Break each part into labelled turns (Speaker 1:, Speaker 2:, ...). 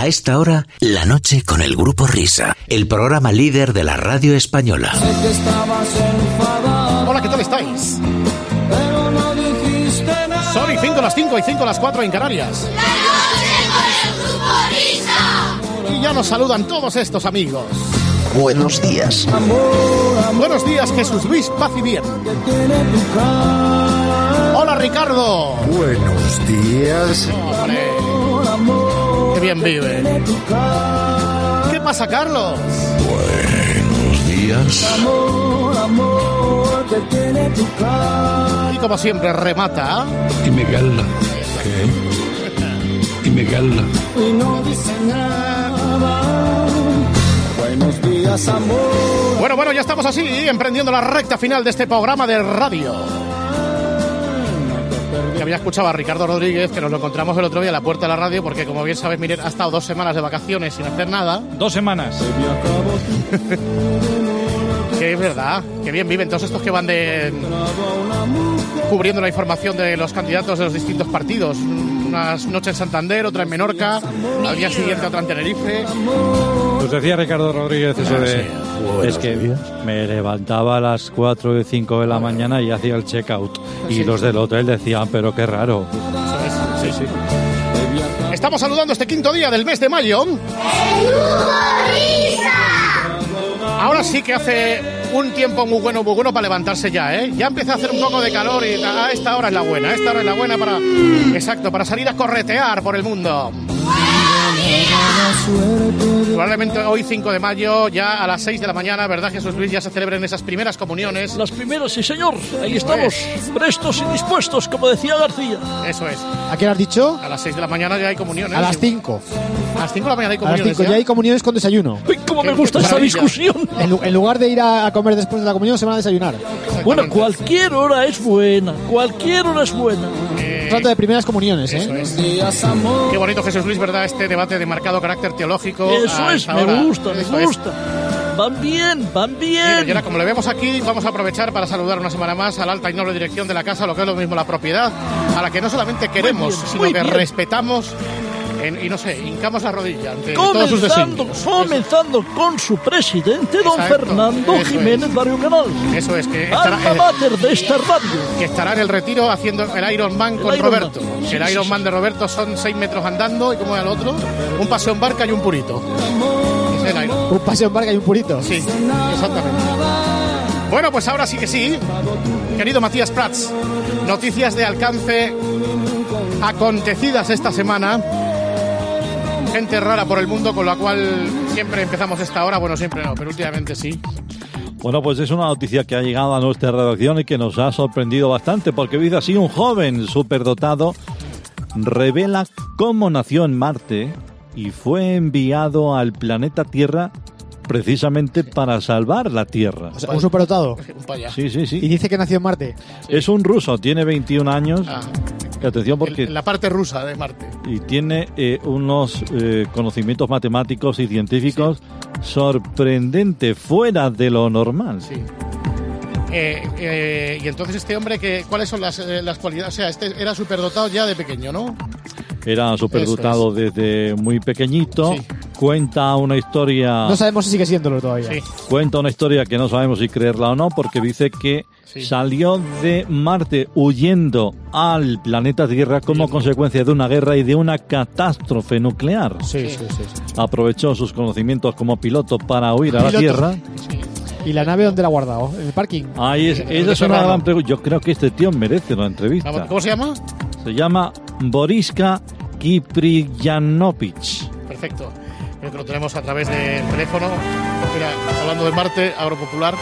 Speaker 1: A esta hora, La Noche con el Grupo Risa, el programa líder de la radio española.
Speaker 2: Hola, ¿qué tal estáis? Son 5 las 5 y 5 las 4 en Canarias.
Speaker 3: La Noche con el Grupo Risa.
Speaker 2: Y ya nos saludan todos estos amigos.
Speaker 4: Buenos días.
Speaker 2: Buenos días, Jesús Luis, paz y bien. Hola, Ricardo.
Speaker 5: Buenos días.
Speaker 2: Hombre, qué bien vive. ¿Qué pasa, Carlos?
Speaker 5: Buenos días.
Speaker 2: Y como siempre, remata.
Speaker 5: Y Miguel. ¿Qué? Y Miguel.
Speaker 2: Bueno, ya estamos así, emprendiendo la recta final de este programa de radio. Que había escuchado a Ricardo Rodríguez, que nos lo encontramos el otro día a la puerta de la radio, porque como bien sabes, Miguel ha estado 2 semanas de vacaciones sin hacer nada.
Speaker 6: 2 semanas.
Speaker 2: Que es verdad, que bien viven todos estos que van cubriendo la información de los candidatos de los distintos partidos. Unas noches en Santander, otra en Menorca, al día siguiente otra en Tenerife.
Speaker 6: Pues decía Ricardo Rodríguez eso de... Es que me levantaba a las 4 y 5 de la mañana y hacía el check-out. Y los del hotel decían, pero qué raro.
Speaker 2: Sí. Estamos saludando este 5.º día del mes de mayo. Ahora sí que hace un tiempo muy bueno para levantarse ya, ¿eh? Ya empieza a hacer un poco de calor y a esta hora es la buena. Para salir a corretear por el mundo. Probablemente hoy 5 de mayo, ya a las 6 de la mañana, ¿verdad, Jesús Luis? Ya se celebren esas primeras comuniones.
Speaker 7: Las primeras, sí señor. Ahí estamos, prestos y dispuestos, como decía García.
Speaker 2: Eso es.
Speaker 8: ¿A qué hora has dicho?
Speaker 2: A las 6 de la mañana ya hay comuniones.
Speaker 8: A las 5.
Speaker 2: A las 5 de la mañana hay
Speaker 8: A
Speaker 2: comuniones.
Speaker 8: las 5 ya hay comuniones con desayuno.
Speaker 7: ¡Uy, cómo me gusta esta discusión!
Speaker 8: En lugar de ir a comer después de la comunión, se van a desayunar.
Speaker 7: Bueno, cualquier hora es buena. Cualquier hora es buena.
Speaker 8: Trato de primeras comuniones,
Speaker 2: Eso es. Qué bonito, Jesús Luis, ¿verdad? Este debate de marcado carácter teológico.
Speaker 7: Eso es, me gusta. Van bien.
Speaker 2: Y ahora, como le vemos aquí, vamos a aprovechar para saludar una semana más a la alta y noble dirección de la casa, lo que es lo mismo la propiedad, a la que no solamente queremos, sino que respetamos y no sé, hincamos la rodilla ante todos sus designios.
Speaker 7: Comenzando con su presidente, don Fernando Jiménez Barrio Canal.
Speaker 2: Eso es, que
Speaker 7: estará alma mater de esta radio.
Speaker 2: Que estará en el retiro haciendo el Iron Man con Roberto. El Iron Man de Roberto son 6 metros andando, y como es el otro, un paseo en barca y un purito. Es el Iron.
Speaker 8: Un paseo en barca y un purito.
Speaker 2: Sí, exactamente. Bueno, pues ahora sí que sí. Querido Matías Prats, noticias de alcance acontecidas esta semana. Gente rara por el mundo, con la cual siempre empezamos esta hora. Bueno, siempre no, pero últimamente sí.
Speaker 6: Bueno, pues es una noticia que ha llegado a nuestra redacción y que nos ha sorprendido bastante, porque dice así: un joven superdotado revela cómo nació en Marte y fue enviado al planeta Tierra precisamente para salvar la Tierra.
Speaker 8: O sea, un superdotado.
Speaker 6: Sí.
Speaker 8: Y dice que nació en Marte.
Speaker 6: Sí. Es un ruso, tiene 21 años. Y atención, porque
Speaker 2: la parte rusa de Marte.
Speaker 6: Y tiene unos conocimientos matemáticos y científicos sorprendente, fuera de lo normal.
Speaker 2: Sí. Y entonces este hombre, ¿cuáles son las cualidades? O sea, este era superdotado ya de pequeño, ¿no?
Speaker 6: Era superdotado desde muy pequeñito. Sí. Cuenta una historia...
Speaker 8: No sabemos si sigue siéndolo todavía.
Speaker 2: Sí.
Speaker 6: Cuenta una historia que no sabemos si creerla o no, porque dice que salió de Marte huyendo al planeta Tierra como consecuencia de una guerra y de una catástrofe nuclear.
Speaker 8: Sí.
Speaker 6: Aprovechó sus conocimientos como piloto para huir a la Tierra.
Speaker 2: Sí.
Speaker 8: ¿Y la nave dónde la ha guardado? ¿En el parking?
Speaker 6: Esa es una gran pregunta. Yo creo que este tío merece una entrevista.
Speaker 2: ¿Cómo se llama?
Speaker 6: Se llama Boriska Kipriyanovich.
Speaker 2: Perfecto. Creo que lo tenemos a través del teléfono. Mira, hablando de Marte, Agropopular.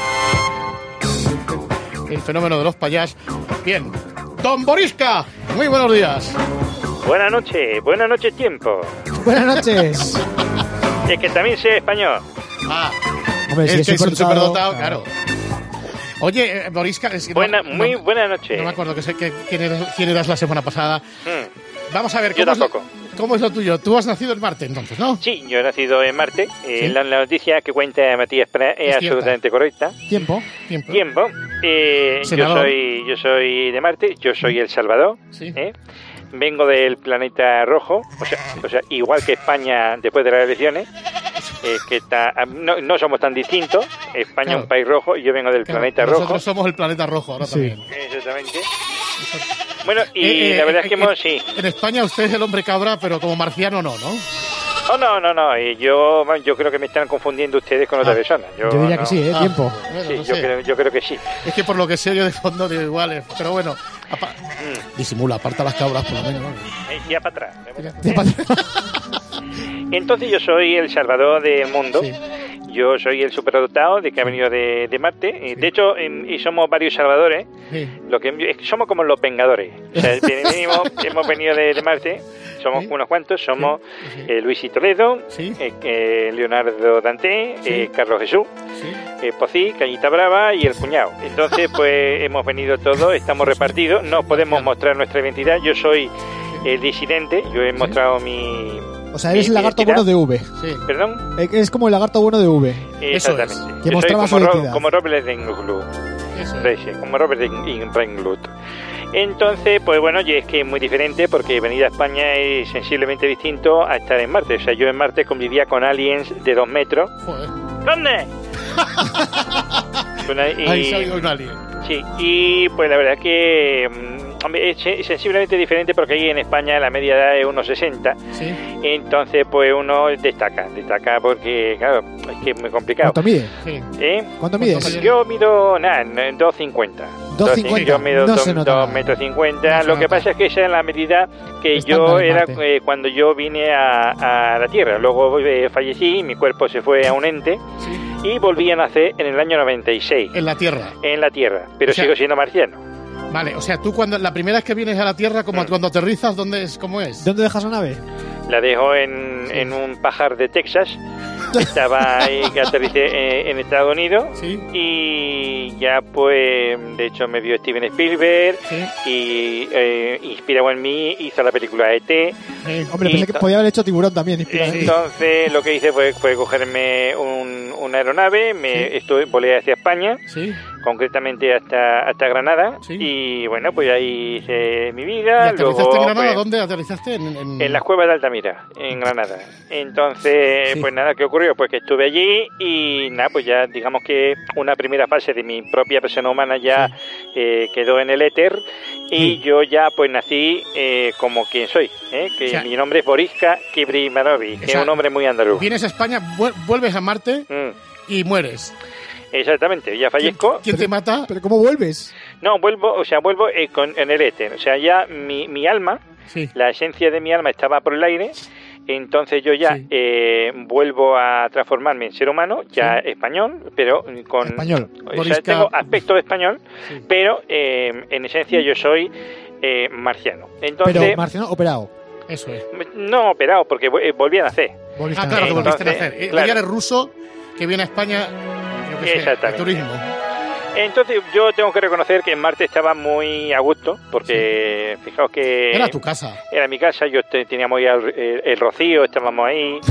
Speaker 2: El fenómeno de los payás. Bien. Don Boriska, muy buenos días.
Speaker 9: Buenas noches tiempo.
Speaker 8: Buenas noches.
Speaker 9: Es que también sé español.
Speaker 8: Hombre,
Speaker 2: es que es un superdotado, claro. Oye, Boriska...
Speaker 9: Muy buena noche.
Speaker 2: No me acuerdo quién eras la semana pasada. Vamos a ver, ¿cómo es lo tuyo? Tú has nacido en Marte, entonces, ¿no?
Speaker 9: Sí, yo he nacido en Marte. ¿Sí? La noticia que cuenta Matías es absolutamente correcta.
Speaker 8: Tiempo.
Speaker 9: Yo soy de Marte, yo soy El Salvador.
Speaker 2: Sí.
Speaker 9: vengo del planeta rojo, o sea, igual que España después de las elecciones, que está, no somos tan distintos. España es un país rojo y yo vengo del planeta rojo.
Speaker 2: Nosotros somos el planeta rojo ahora también.
Speaker 9: Exactamente. Bueno, y la verdad es que
Speaker 2: en España usted es el hombre cabra, pero como marciano no.
Speaker 9: No. Y yo creo que me están confundiendo ustedes con otra persona.
Speaker 8: Yo diría que sí, tiempo.
Speaker 2: Bueno,
Speaker 9: sí, yo creo que sí.
Speaker 2: Es que por lo que sé yo de fondo digo iguales, pero bueno. Disimula, aparta las cabras por lo menos.
Speaker 9: Ya para atrás. Entonces yo soy el salvador del mundo. Sí. Yo soy el superdotado de que ha venido de Marte. Sí. De hecho, y somos varios salvadores. Sí. Somos como los Vengadores. O sea, hemos venido de Marte. Somos unos cuantos. Somos Luis y Toledo, Leonardo Dante, Carlos Jesús, Pocí, Cañita Brava y el cuñado. Entonces, pues hemos venido todos, estamos repartidos. No podemos mostrar nuestra identidad. Yo soy el disidente. Yo he mostrado mi...
Speaker 8: O sea, eres el lagarto bueno de V.
Speaker 9: Sí. ¿Perdón?
Speaker 8: Es como el lagarto bueno de V.
Speaker 9: Exactamente.
Speaker 8: Es. Que mostraba su identidad.
Speaker 9: Como Robert Englund. Como Robert Englund. Entonces, pues bueno, y es que es muy diferente porque venir a España es sensiblemente distinto a estar en Marte. O sea, yo en Marte convivía con aliens de 2 metros.
Speaker 2: Joder.
Speaker 9: ¿Dónde?
Speaker 2: Ahí salió un alien.
Speaker 9: Sí, y pues la verdad que... es sensiblemente diferente porque ahí en España la media edad es unos 60. Sí. Entonces pues uno destaca porque claro, es que es muy complicado.
Speaker 8: ¿Cuánto mide? Sí. ¿Cuánto mides?
Speaker 9: Yo mido 2,50.
Speaker 8: 2,50.
Speaker 9: Yo mido 2,50 metros. Lo que pasa es que esa es la medida que yo era cuando yo vine a la Tierra. Luego fallecí, mi cuerpo se fue a un ente. Sí. Y volví a nacer en el año 96.
Speaker 2: ¿En la Tierra?
Speaker 9: En la Tierra, pero sigo siendo marciano.
Speaker 2: Vale, o sea, tú la primera vez que vienes a la Tierra, cuando aterrizas, ¿cómo es?
Speaker 8: ¿Dónde dejas la nave?
Speaker 9: La dejo en un pajar de Texas. Estaba ahí, que aterricé en Estados Unidos. ¿Sí? Y ya pues, de hecho me vio Steven Spielberg. ¿Sí? Y inspirado en mí, hizo la película E.T.
Speaker 8: Hombre, pensé que podía haber hecho Tiburón también.
Speaker 9: Entonces lo que hice fue cogerme una aeronave, volé hacia España. ¿Sí? Concretamente hasta Granada. ¿Sí? Y bueno, pues ahí hice mi vida.
Speaker 2: ¿Y aterrizaste en Granada? ¿Dónde aterrizaste?
Speaker 9: En las cuevas de Altamira, en Granada. Entonces, pues nada, ¿qué ocurrió? Pues que estuve allí y nada, pues ya digamos que una primera fase de mi propia persona humana ya quedó en el éter. Y yo ya pues nací como quien soy, que mi nombre es Boriska Kibrimarovic, que es un nombre muy andaluz.
Speaker 2: Vienes a España, vuelves a Marte y mueres.
Speaker 9: Exactamente, ya fallezco.
Speaker 2: ¿Quién te mata?
Speaker 8: ¿Pero cómo vuelves?
Speaker 9: No, vuelvo en el éter. O sea, ya mi alma, la esencia de mi alma estaba por el aire. Entonces yo ya vuelvo a transformarme en ser humano, ya español, pero con...
Speaker 8: Español.
Speaker 9: O sea, tengo aspecto de español, pero en esencia yo soy marciano. Entonces,
Speaker 8: pero marciano operado.
Speaker 2: Eso es.
Speaker 9: No operado, porque volví a nacer.
Speaker 2: Claro, que volviste a nacer. Claro. Ya eres ruso, que viene a España...
Speaker 9: Exactamente.
Speaker 2: Turismo.
Speaker 9: Entonces yo tengo que reconocer que en Marte estaba muy a gusto porque fijaos que...
Speaker 2: Era tu casa.
Speaker 9: Era mi casa, teníamos ya el Rocío, estábamos ahí.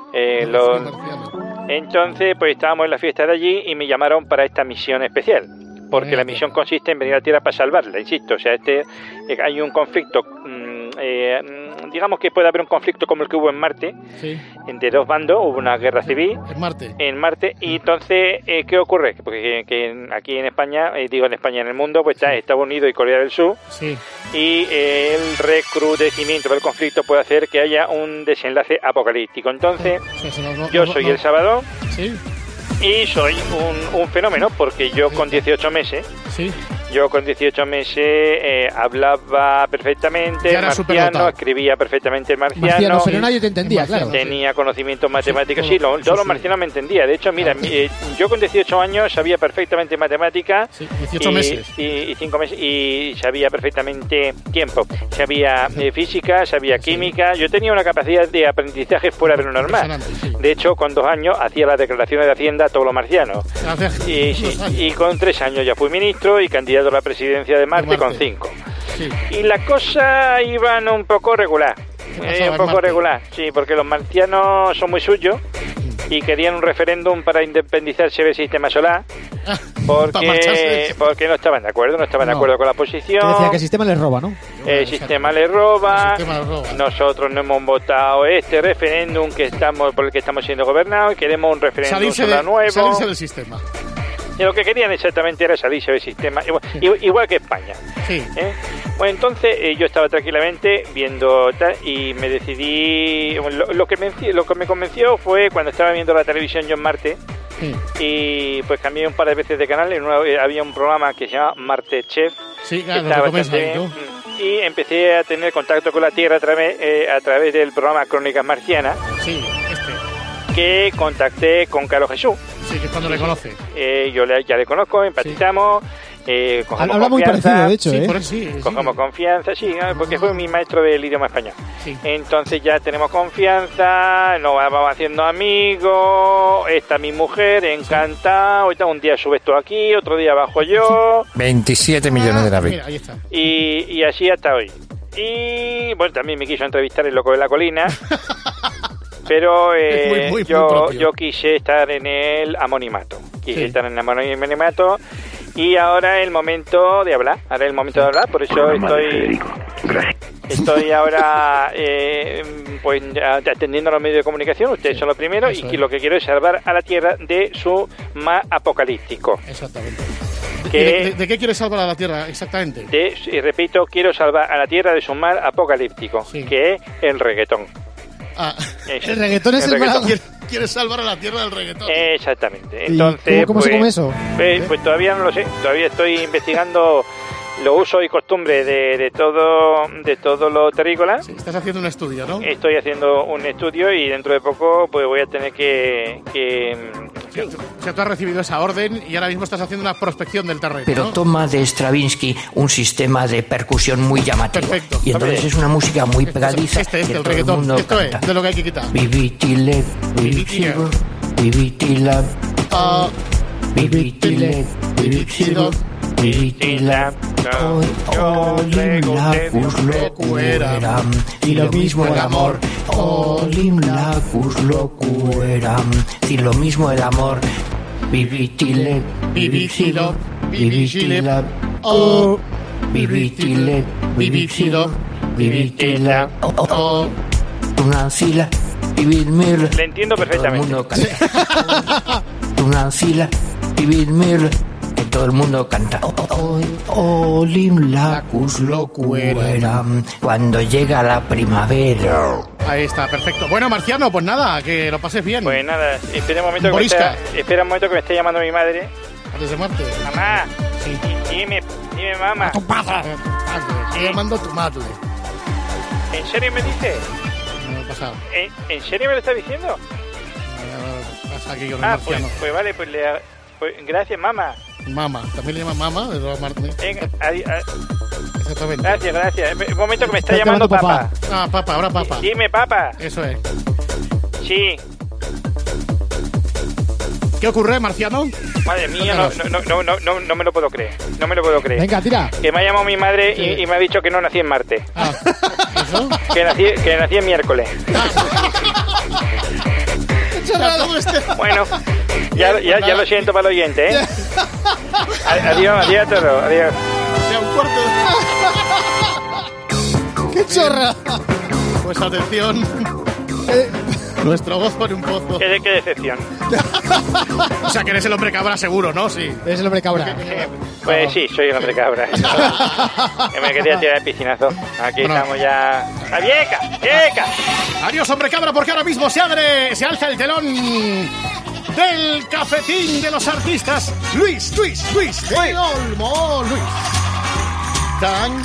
Speaker 9: Entonces pues estábamos en la fiesta de allí y me llamaron para esta misión especial. Porque la misión consiste en venir a la Tierra para salvarla, insisto. O sea, hay un conflicto... digamos que puede haber un conflicto como el que hubo en Marte, entre 2 bandos, hubo una guerra civil en Marte, y entonces ¿qué ocurre? Porque que aquí en España, en el mundo, pues está Estados Unidos y Corea del Sur, y el recrudecimiento del conflicto puede hacer que haya un desenlace apocalíptico. Entonces yo soy el Salvador y soy un fenómeno, porque yo con 18 meses hablaba perfectamente marciano, escribía perfectamente marciano,
Speaker 8: pero nadie te entendía, claro.
Speaker 9: Tenía conocimientos matemáticos, todos los marcianos me entendían. De hecho, mira, yo con 18 años sabía perfectamente matemáticas,
Speaker 2: 18 meses
Speaker 9: y 5 meses, y sabía perfectamente tiempo, sabía física, sabía química. Yo tenía una capacidad de aprendizaje fuera de lo normal. De hecho, con 2 años hacía las declaraciones de Hacienda a todos los marcianos. Y con 3 años ya fui ministro y candidato a la presidencia de Marte con 5. Y las cosas iban un poco regular. Porque los marcianos son muy suyos y querían un referéndum para independizarse del sistema solar. Porque no estaban de acuerdo, con la posición.
Speaker 8: Que decía que el sistema les roba, ¿no?
Speaker 9: el sistema le roba,
Speaker 2: El sistema le roba.
Speaker 9: nosotros no hemos votado este referéndum por el que estamos siendo gobernados y queremos un referéndum nuevo.
Speaker 2: Salirse del sistema.
Speaker 9: Y lo que querían exactamente era salirse del sistema, igual que España.
Speaker 2: Sí.
Speaker 9: Bueno, entonces yo estaba tranquilamente viendo tal y me decidí. Lo que me convenció fue cuando estaba viendo la televisión John Marte.
Speaker 2: Sí.
Speaker 9: Y pues cambié un par de veces de canal. Había un programa que se llama MarteChef.
Speaker 2: Sí, claro, lo que ahí, tú.
Speaker 9: Y empecé a tener contacto con la Tierra a través del programa Crónicas Marcianas.
Speaker 2: Sí,
Speaker 9: que contacté con Carlos Jesús.
Speaker 2: Sí, que es cuando le conoce.
Speaker 9: Yo ya le conozco, empatizamos.
Speaker 8: Habla muy parecido, de hecho,
Speaker 9: Cogemos confianza, sí, porque fue mi maestro del idioma español.
Speaker 2: Sí.
Speaker 9: Entonces ya tenemos confianza, nos vamos haciendo amigos, está mi mujer, encantado, un día subes tú aquí, otro día bajo yo.
Speaker 10: 27 millones de naves.
Speaker 2: Mira, ahí está.
Speaker 9: Y así hasta hoy. Y bueno, también me quiso entrevistar el Loco de la Colina. Pero
Speaker 2: muy
Speaker 9: yo quise estar en el anonimato. Estar en el anonimato. Y ahora es el momento de hablar. Por eso estoy ahora pues atendiendo a los medios de comunicación. Ustedes son los primeros. Y lo que quiero es salvar a la Tierra de su mal apocalíptico.
Speaker 2: Exactamente. ¿De qué quieres salvar a la Tierra exactamente?
Speaker 9: Y repito, quiero salvar a la Tierra de su mal apocalíptico, que es el reggaetón.
Speaker 8: El reggaetón es el mal.
Speaker 2: ¿Quieres salvar a la Tierra del reggaetón?
Speaker 9: Exactamente. Entonces,
Speaker 8: ¿Cómo se come eso?
Speaker 9: Pues todavía no lo sé. Todavía estoy investigando los usos y costumbres de todo lo terrícola.
Speaker 2: Sí, estás haciendo un estudio, ¿no?
Speaker 9: Estoy haciendo un estudio y dentro de poco pues voy a tener que
Speaker 2: O sea, tú has recibido esa orden y ahora mismo estás haciendo una prospección del terreno,
Speaker 11: pero
Speaker 2: ¿no?
Speaker 11: toma de Stravinsky un sistema de percusión muy llamativo.
Speaker 2: Perfecto.
Speaker 11: Y entonces es una música muy pegadiza.
Speaker 2: El reggaetón. Esto es de lo que hay que quitar.
Speaker 11: Vivitile, vivitilo, vivitila, vivitile, vivitilo, vivitila, olimlacus locueram, y lo mismo el amor, olimlacus locueram, y lo mismo el amor, vivitile, vivitilo, vivitila, vivitile, vivitilo, vivitila, tunancila, vivirmir.
Speaker 9: Le entiendo perfectamente.
Speaker 11: Tunancila, vivirmir. Todo el mundo canta Olimlacus locueram, cuando llega la primavera.
Speaker 2: Ahí está, perfecto. Bueno, Marciano, pues nada, que lo pases bien.
Speaker 9: Pues nada, espera un momento que me esté llamando mi madre.
Speaker 2: Antes de Marte.
Speaker 9: Mamá, dime mamá.
Speaker 2: Tu padre. Estoy llamando a tu madre.
Speaker 9: ¿En serio me dice?
Speaker 2: No, pasado.
Speaker 9: ¿En serio me lo está diciendo?
Speaker 2: Pasa aquí con el Marciano.
Speaker 9: Pues vale, pues gracias, mamá.
Speaker 2: Mamá, también le llaman mamá de los Marte. Exactamente.
Speaker 9: Gracias. Un momento que me está llamando papá.
Speaker 2: Papá, ahora papá.
Speaker 9: Dime, papá.
Speaker 2: Eso es.
Speaker 9: Sí.
Speaker 2: ¿Qué ocurre, Marciano?
Speaker 9: Madre mía, no me lo puedo creer. No me lo puedo creer.
Speaker 8: Venga, tira.
Speaker 9: Que me ha llamado mi madre y me ha dicho que no nací en Marte.
Speaker 2: ¿Eso?
Speaker 9: Que nací en miércoles. Bueno, ya lo siento para el oyente, ¿eh? Adiós a todos. Adiós.
Speaker 8: ¡Qué chorra!
Speaker 2: Pues atención. Nuestro gozo en un pozo.
Speaker 9: Qué decepción.
Speaker 2: O sea, que eres el hombre cabra seguro, ¿no? Sí.
Speaker 8: Eres el hombre cabra.
Speaker 9: Pues sí, soy el hombre cabra. Que me quería tirar el piscinazo. Aquí estamos ya. ¡Vieca!
Speaker 2: Adiós, hombre cabra, porque ahora mismo se alza el telón del cafetín de los artistas. Luis del Olmo. Luis. Tan.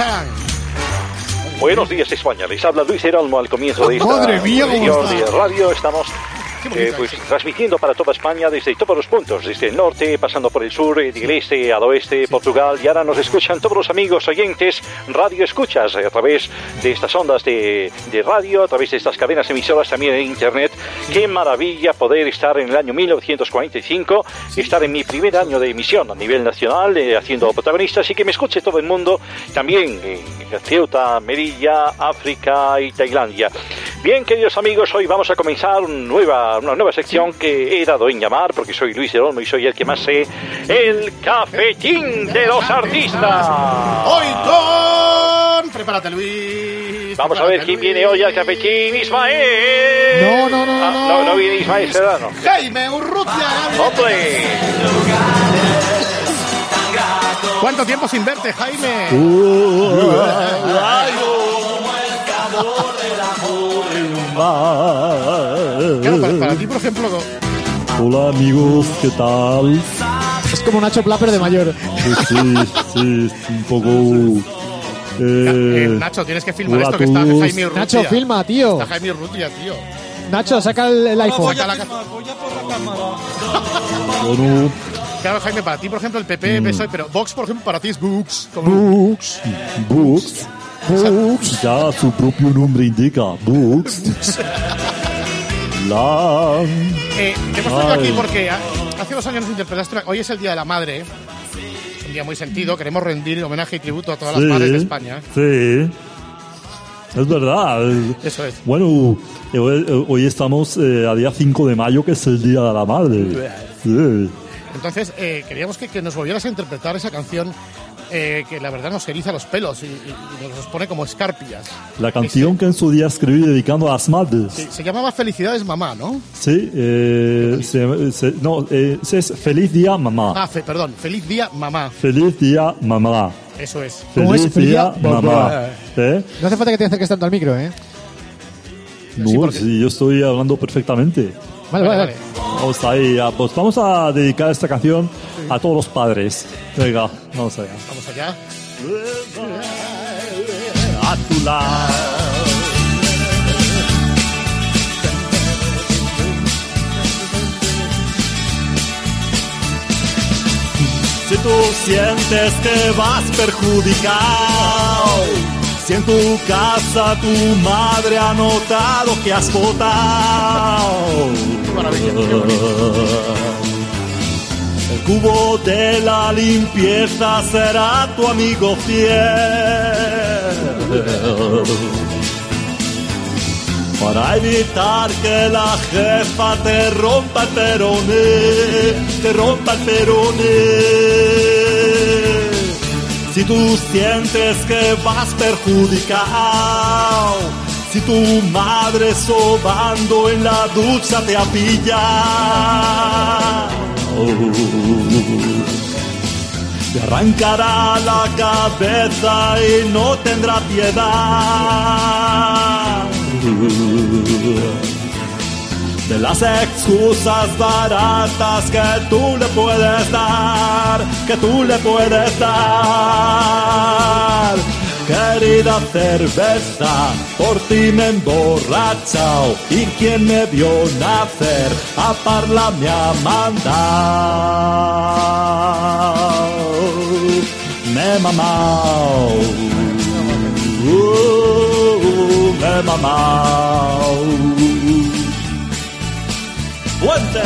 Speaker 12: Buenos días, España. Les habla Luis del Olmo al comienzo de esta
Speaker 8: ¡Madre mía, cómo está!
Speaker 12: de radio. Estamos pues transmitiendo para toda España desde todos los puntos, desde el norte, pasando por el sur, del este al oeste, Portugal, y ahora nos escuchan todos los amigos oyentes, radio escuchas, a través de estas ondas de radio, a través de estas cadenas emisoras, también en internet. Qué maravilla poder estar en el año 1945, estar en mi primer año de emisión a nivel nacional, haciendo protagonistas, y que me escuche todo el mundo, también en Ceuta, Melilla, África y Tailandia. Bien, queridos amigos, hoy vamos a comenzar una nueva sección que he dado en llamar, porque soy Luis del Olmo y soy el que más sé, el cafetín de los artistas.
Speaker 2: Hoy con Prepárate, Luis.
Speaker 12: Vamos a ver quién viene hoy al cafetín. ¡Ismael!
Speaker 8: No
Speaker 12: viene Ismael Serrano.
Speaker 2: Jaime Urrutia.
Speaker 12: ¡Hombre!
Speaker 2: ¿Cuánto tiempo sin verte, Jaime? Claro, para ti, por ejemplo...
Speaker 7: Hola amigos, ¿qué tal?
Speaker 8: Es como Nacho Plapper de mayor.
Speaker 7: Sí, un poco...
Speaker 2: Nacho, tienes que filmar esto que está Jaime Urrutia.
Speaker 8: Nacho, filma, tío.
Speaker 2: Está Jaime Urrutia, tío.
Speaker 8: Nacho, saca el iPhone.
Speaker 6: Voy a por la cámara.
Speaker 7: Bueno,
Speaker 2: Claro, Jaime, para ti, por ejemplo, el PP, PSOE, pero Vox, por ejemplo, para ti es Books.
Speaker 7: Books. Ya su propio nombre indica. Books.
Speaker 2: Te hemos traído aquí porque hace 2 años nos interpretaste. Hoy es el Día de la Madre. Un día muy sentido. Queremos rendir homenaje y tributo a todas las madres de España.
Speaker 7: Sí. Es verdad.
Speaker 2: Eso es.
Speaker 7: Bueno, hoy estamos a día 5 de mayo, que es el Día de la Madre. Sí.
Speaker 2: Entonces, queríamos que nos volvieras a interpretar esa canción que la verdad nos eriza los pelos y nos pone como escarpias.
Speaker 7: La canción que en su día escribí dedicando a las madres.
Speaker 2: Sí, se llamaba Felicidades Mamá, ¿no?
Speaker 7: Sí, es Feliz Día Mamá.
Speaker 2: Perdón, Feliz Día Mamá.
Speaker 7: Feliz Día Mamá.
Speaker 2: Eso es.
Speaker 7: Feliz Día Mamá.
Speaker 8: No hace falta que te acerques tanto al micro, ¿eh?
Speaker 7: No, sí, yo estoy hablando perfectamente.
Speaker 8: Vale.
Speaker 7: Vamos ahí, pues vamos a dedicar esta canción a todos los padres. Venga, vamos allá.
Speaker 2: Vamos allá.
Speaker 7: A tu lado. Si tú sientes que vas perjudicado, si en tu casa tu madre ha notado que has votado,
Speaker 2: Qué maravilla, qué
Speaker 7: el cubo de la limpieza será tu amigo fiel. Para evitar que la jefa te rompa el peroné, Si tú sientes que vas perjudicado, si tu madre sobando en la ducha te ha pillado, te arrancará la cabeza y no tendrá piedad de las excusas baratas que tú le puedes dar, Querida cerveza, por ti me he emborrachado, y quien me vio nacer a parla me ha mandado. Me he mamao, me he mamao. ¡Fuerte!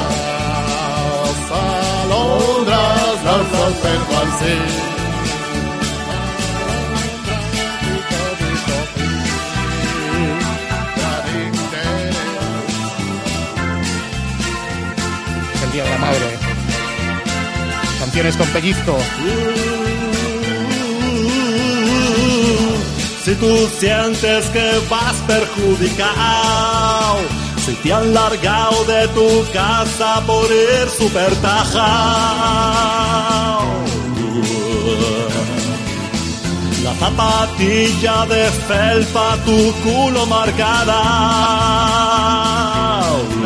Speaker 2: alondras, lanzas vengo al sí. El Día de la Madre. Canciones con pellizco.
Speaker 7: Si tú sientes que vas perjudicado, si te han largado de tu casa por ir super tajao, la zapatilla de felpa tu culo marcará.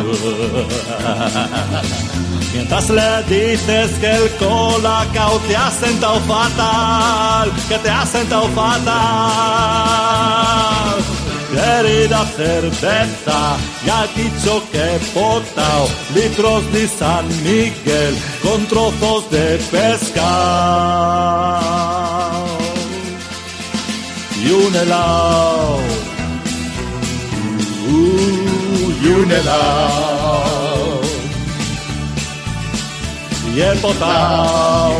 Speaker 7: Mientras le dices que el colacao te ha sentado fatal, que te ha sentado fatal. Querida cerveza, ya he dicho que he botao litros de San Miguel con trozos de pescado y un helado, y un helado, y he botao,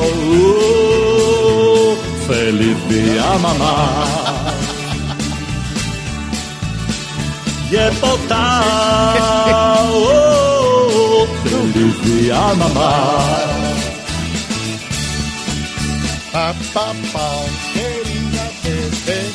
Speaker 7: feliz día mamá. Y he botao, feliz día mamá.
Speaker 2: Pa, pa, pa, querida bebé.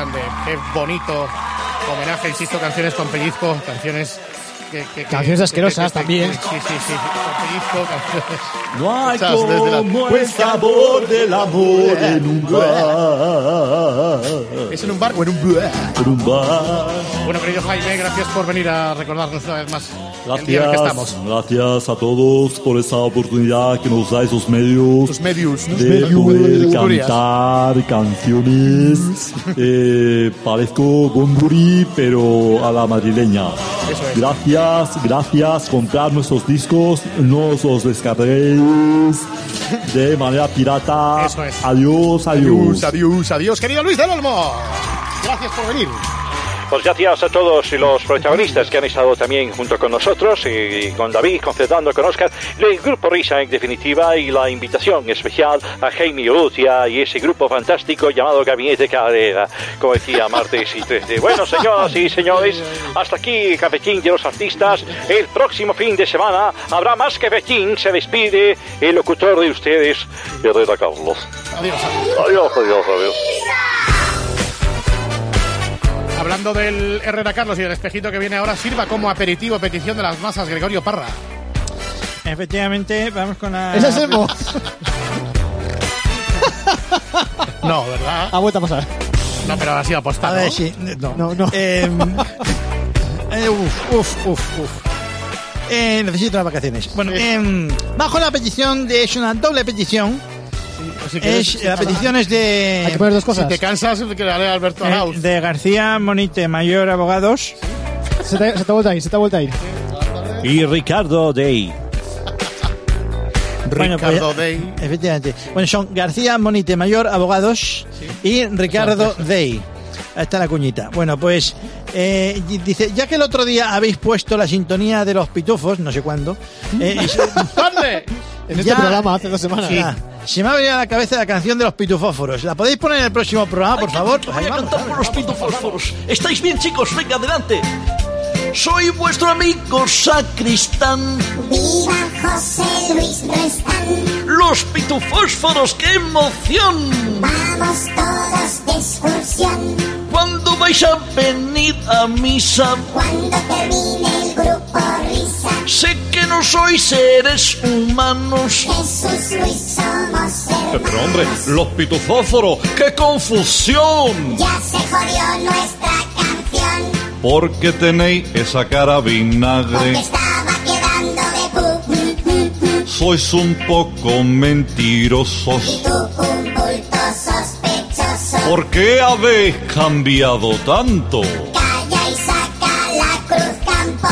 Speaker 2: grande, qué bonito homenaje, insisto, canciones con pellizco, canciones...
Speaker 8: Canciones asquerosas también.
Speaker 2: Sí, con pellizco, canciones...
Speaker 7: No hay como el sabor del amor en un bar.
Speaker 2: ¿Es en un bar o en un bar?
Speaker 7: En un bar.
Speaker 2: Bueno, querido Jaime, gracias por venir a recordarnos una vez más el día en el que estamos.
Speaker 7: Gracias a todos por esa oportunidad que nos dais los medios,
Speaker 2: de
Speaker 7: poder cantar canciones. Parezco Bumburi, pero a la madrileña.
Speaker 2: Eso es.
Speaker 7: Gracias. Comprad nuestros discos, no os los descarguéis de manera pirata.
Speaker 2: Eso es.
Speaker 7: Adiós.
Speaker 2: Querido Luis del Olmo, gracias por venir.
Speaker 12: Pues gracias a todos los protagonistas que han estado también junto con nosotros, y con David, con Fernando, con Oscar, el Grupo Risa en definitiva, y la invitación especial a Jaime Urrutia y ese grupo fantástico llamado Gabinete Carrera, como decía martes y 13. Bueno, señoras y señores, hasta aquí Cafetín de los Artistas. El próximo fin de semana habrá más Cafetín. Se despide el locutor de ustedes, Herrera Carlos. Adiós.
Speaker 2: Hablando del Herrera Carlos y del espejito que viene ahora, sirva como aperitivo, petición de las masas, Gregorio Parra.
Speaker 10: Efectivamente, vamos con la...
Speaker 8: ¡Ese es Emo!
Speaker 2: No, ¿verdad?
Speaker 8: Ha vuelto a pasar.
Speaker 2: No, pero ha sido apostado.
Speaker 10: A ver, sí. No. Necesito las vacaciones. Bueno, bajo la petición es una doble petición. La petición es de...
Speaker 8: Hay que poner dos cosas.
Speaker 2: Si te cansas, que le haré a Alberto Arauz.
Speaker 10: De García Monite Mayor Abogados.
Speaker 8: Se te ha vuelto a ir.
Speaker 6: Y Ricardo Day.
Speaker 2: Ricardo Day.
Speaker 10: Efectivamente. Bueno, son García Monite Mayor Abogados y Ricardo Day. Ahí está la cuñita. Bueno, pues dice, ya que el otro día habéis puesto la sintonía de los pitufos, no sé cuándo.
Speaker 2: ¿Dónde?
Speaker 8: En este programa hace 2 semanas.
Speaker 10: Sí. Se me ha venido a la cabeza la canción de los pitufósforos. ¿La podéis poner en el próximo programa, por favor?
Speaker 13: Pues voy a cantar por los pitufósforos. ¿Estáis bien, chicos? Venga, adelante. Soy vuestro amigo sacristán.
Speaker 3: Viva José Luis Restán.
Speaker 13: Los pitufósforos, qué emoción.
Speaker 3: Vamos todos de excursión.
Speaker 13: ¿Cuándo vais a venir a misa?
Speaker 3: Cuando termine el Grupo Risa.
Speaker 13: Sé que no sois seres humanos.
Speaker 3: Jesús Luis somos hermanos.
Speaker 13: Pero hombre, los pitufósforos, qué confusión.
Speaker 3: Ya se jodió nuestra canción.
Speaker 5: Porque tenéis esa cara vinagre.
Speaker 3: Porque estaba quedando de
Speaker 5: Sois un poco mentirosos.
Speaker 3: Y tú un bulto sospechoso.
Speaker 5: ¿Por qué habéis cambiado tanto?
Speaker 3: Calla y saca la cruz campo.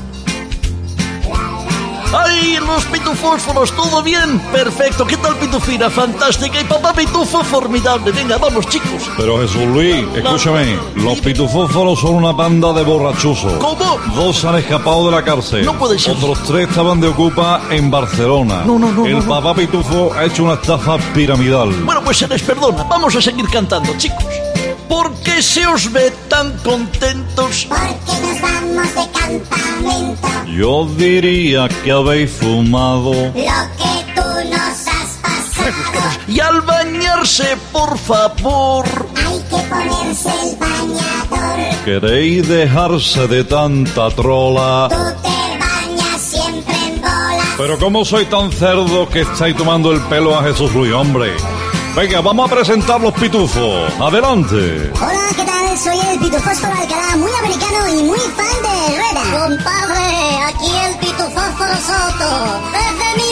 Speaker 13: ¡Ay, los pitufósforos! ¿Todo bien? Perfecto. ¿Qué tal Pitufina? Fantástica. Y papá Pitufo formidable. Venga, vamos, chicos.
Speaker 5: Pero Jesús Luis, escúchame. Los pitufósforos son una banda de borrachusos.
Speaker 13: ¿Cómo?
Speaker 5: 2 han escapado de la cárcel.
Speaker 13: No puede ser.
Speaker 5: Otros 3 estaban de ocupa en Barcelona. El papá Pitufo ha hecho una estafa piramidal.
Speaker 13: Bueno, pues se les perdona. Vamos a seguir cantando, chicos. ¿Por qué se os ve tan contentos?
Speaker 3: Porque nos vamos de campamento.
Speaker 5: Yo diría que habéis fumado.
Speaker 3: Lo que tú nos has pasado.
Speaker 13: Y al bañarse, por favor,
Speaker 3: hay que ponerse el bañador.
Speaker 5: ¿Queréis dejarse de tanta trola?
Speaker 3: Tú te bañas siempre en bolas.
Speaker 5: Pero ¿cómo soy tan cerdo que estáis tomando el pelo a Jesús Luis, hombre? Venga, vamos a presentar los pitufos. Adelante.
Speaker 3: Hola, ¿qué tal? Soy el pitufósforo Alcalá, muy americano y muy fan de Herrera. Compadre, aquí el pitufósforo Soto, desde mi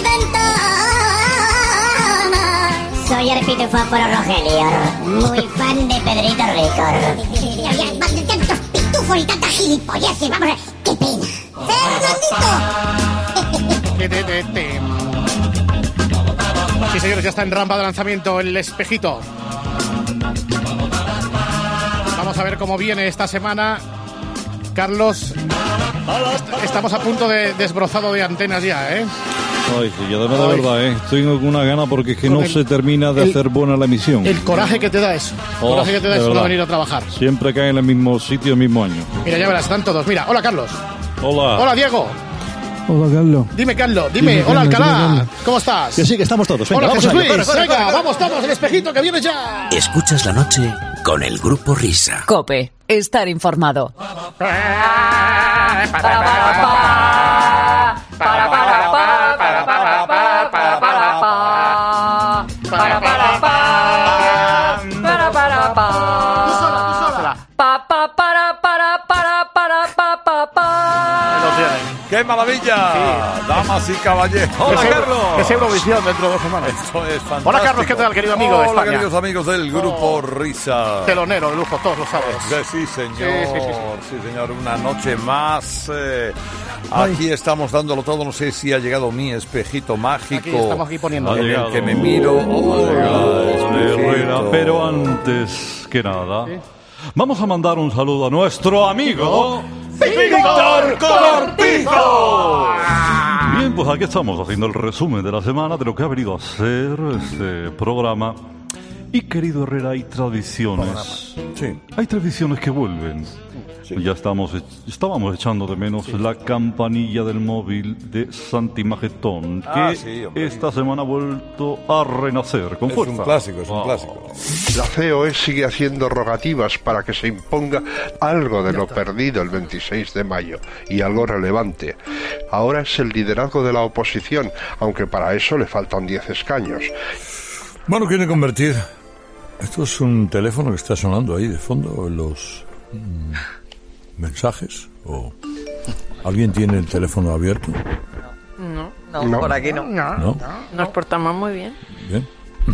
Speaker 3: ventana. Soy el pitufósforo Rogelio, muy fan de Pedrito Rico. Tantos pitufos y tantas gilipolleces, vamos a ver. ¡Qué pena! ¡Fernandito!
Speaker 2: Sí, señores, ya está en rampa de lanzamiento el espejito. Vamos a ver cómo viene esta semana. Carlos, estamos a punto de desbrozado de antenas ya, ¿eh?
Speaker 6: Ay, sí, yo de verdad, estoy con una gana porque es que no se termina de hacer buena la emisión.
Speaker 2: El coraje que te da eso. El coraje que te da eso no venir a trabajar.
Speaker 6: Siempre cae en el mismo sitio, el mismo año.
Speaker 2: Mira, ya verás, están todos. Mira, hola, Carlos.
Speaker 6: Hola.
Speaker 2: Hola, Diego.
Speaker 14: Hola, Carlos.
Speaker 2: Dime, Carlos. Dime, hola, Alcalá. ¿Cómo estás?
Speaker 14: Que sí, que estamos todos. Venga,
Speaker 2: hola,
Speaker 14: vamos
Speaker 2: Jesús
Speaker 14: allá.
Speaker 2: Luis. Venga, vamos todos, el espejito que viene ya.
Speaker 1: Escuchas la noche con el Grupo Risa.
Speaker 14: COPE. Estar informado.
Speaker 15: ¡Qué maravilla! Sí. Damas y caballeros.
Speaker 2: ¡Hola, Carlos! Es Eurovisión dentro de 2 semanas.
Speaker 15: Esto es fantástico.
Speaker 2: Hola, Carlos, ¿qué tal, querido amigo de España?
Speaker 15: Hola, queridos amigos del Grupo Risa.
Speaker 2: Telonero de lujo, todos lo sabes.
Speaker 15: Sí, señor. Sí, señor. Una noche más. Aquí estamos dándolo todo. No sé si ha llegado mi espejito mágico.
Speaker 2: Aquí estamos aquí poniendo.
Speaker 15: En el que me miro.
Speaker 5: Herrera, pero antes que nada, vamos a mandar un saludo a nuestro amigo Víctor Cortijo. Bien, pues aquí estamos haciendo el resumen de la semana de lo que ha venido a ser este programa. Y querido Herrera, hay tradiciones.
Speaker 15: Sí.
Speaker 5: Hay tradiciones que vuelven. Sí. Ya estábamos echando de menos la campanilla del móvil de Santi Magetón, que esta semana ha vuelto a renacer con fuerza.
Speaker 15: Es un clásico.
Speaker 16: La COE sigue haciendo rogativas para que se imponga algo de lo perdido el 26 de mayo, y algo relevante. Ahora es el liderazgo de la oposición, aunque para eso le faltan 10 escaños.
Speaker 15: Bueno, quiere convertir... Esto es un teléfono que está sonando ahí de fondo, los... mensajes, o alguien tiene el teléfono abierto.
Speaker 17: No, por aquí no. Nos portamos muy bien.
Speaker 15: Bien.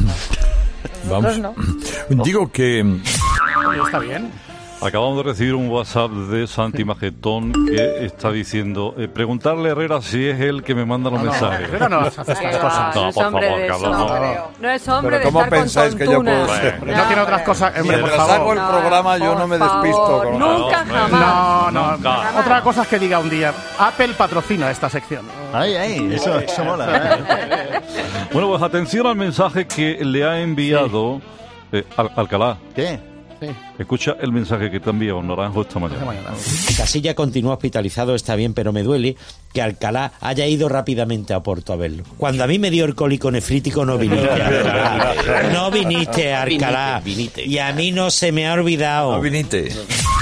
Speaker 15: Vamos. Digo que
Speaker 2: está bien.
Speaker 5: Acabamos de recibir un WhatsApp de Santi Magetón que está diciendo preguntarle a Herrera si es él que me manda los mensajes.
Speaker 2: Herrera no hace estas cosas.
Speaker 5: No, por favor, Carlos.
Speaker 17: No es hombre de
Speaker 15: ¿cómo
Speaker 17: estar
Speaker 15: pensáis que yo puedo ser?
Speaker 2: No tiene otras cosas. Hombre, por
Speaker 15: mientras
Speaker 2: favor.
Speaker 15: hago el programa yo no me despisto.
Speaker 17: Nunca, jamás.
Speaker 2: No. Otra cosa es que diga un día, Apple patrocina esta sección.
Speaker 6: Eso mola.
Speaker 5: Bueno, pues atención al mensaje que le ha enviado Alcalá.
Speaker 6: ¿Qué?
Speaker 2: Sí.
Speaker 5: Escucha el mensaje que te ha enviado Naranjo esta mañana.
Speaker 18: Casilla continúa hospitalizado, está bien, pero me duele que Alcalá haya ido rápidamente a Porto a verlo. Cuando a mí me dio el cólico nefrítico no viniste, Alcalá. No viniste, Alcalá.
Speaker 11: Viniste.
Speaker 18: Y a mí no se me ha olvidado.
Speaker 15: No viniste.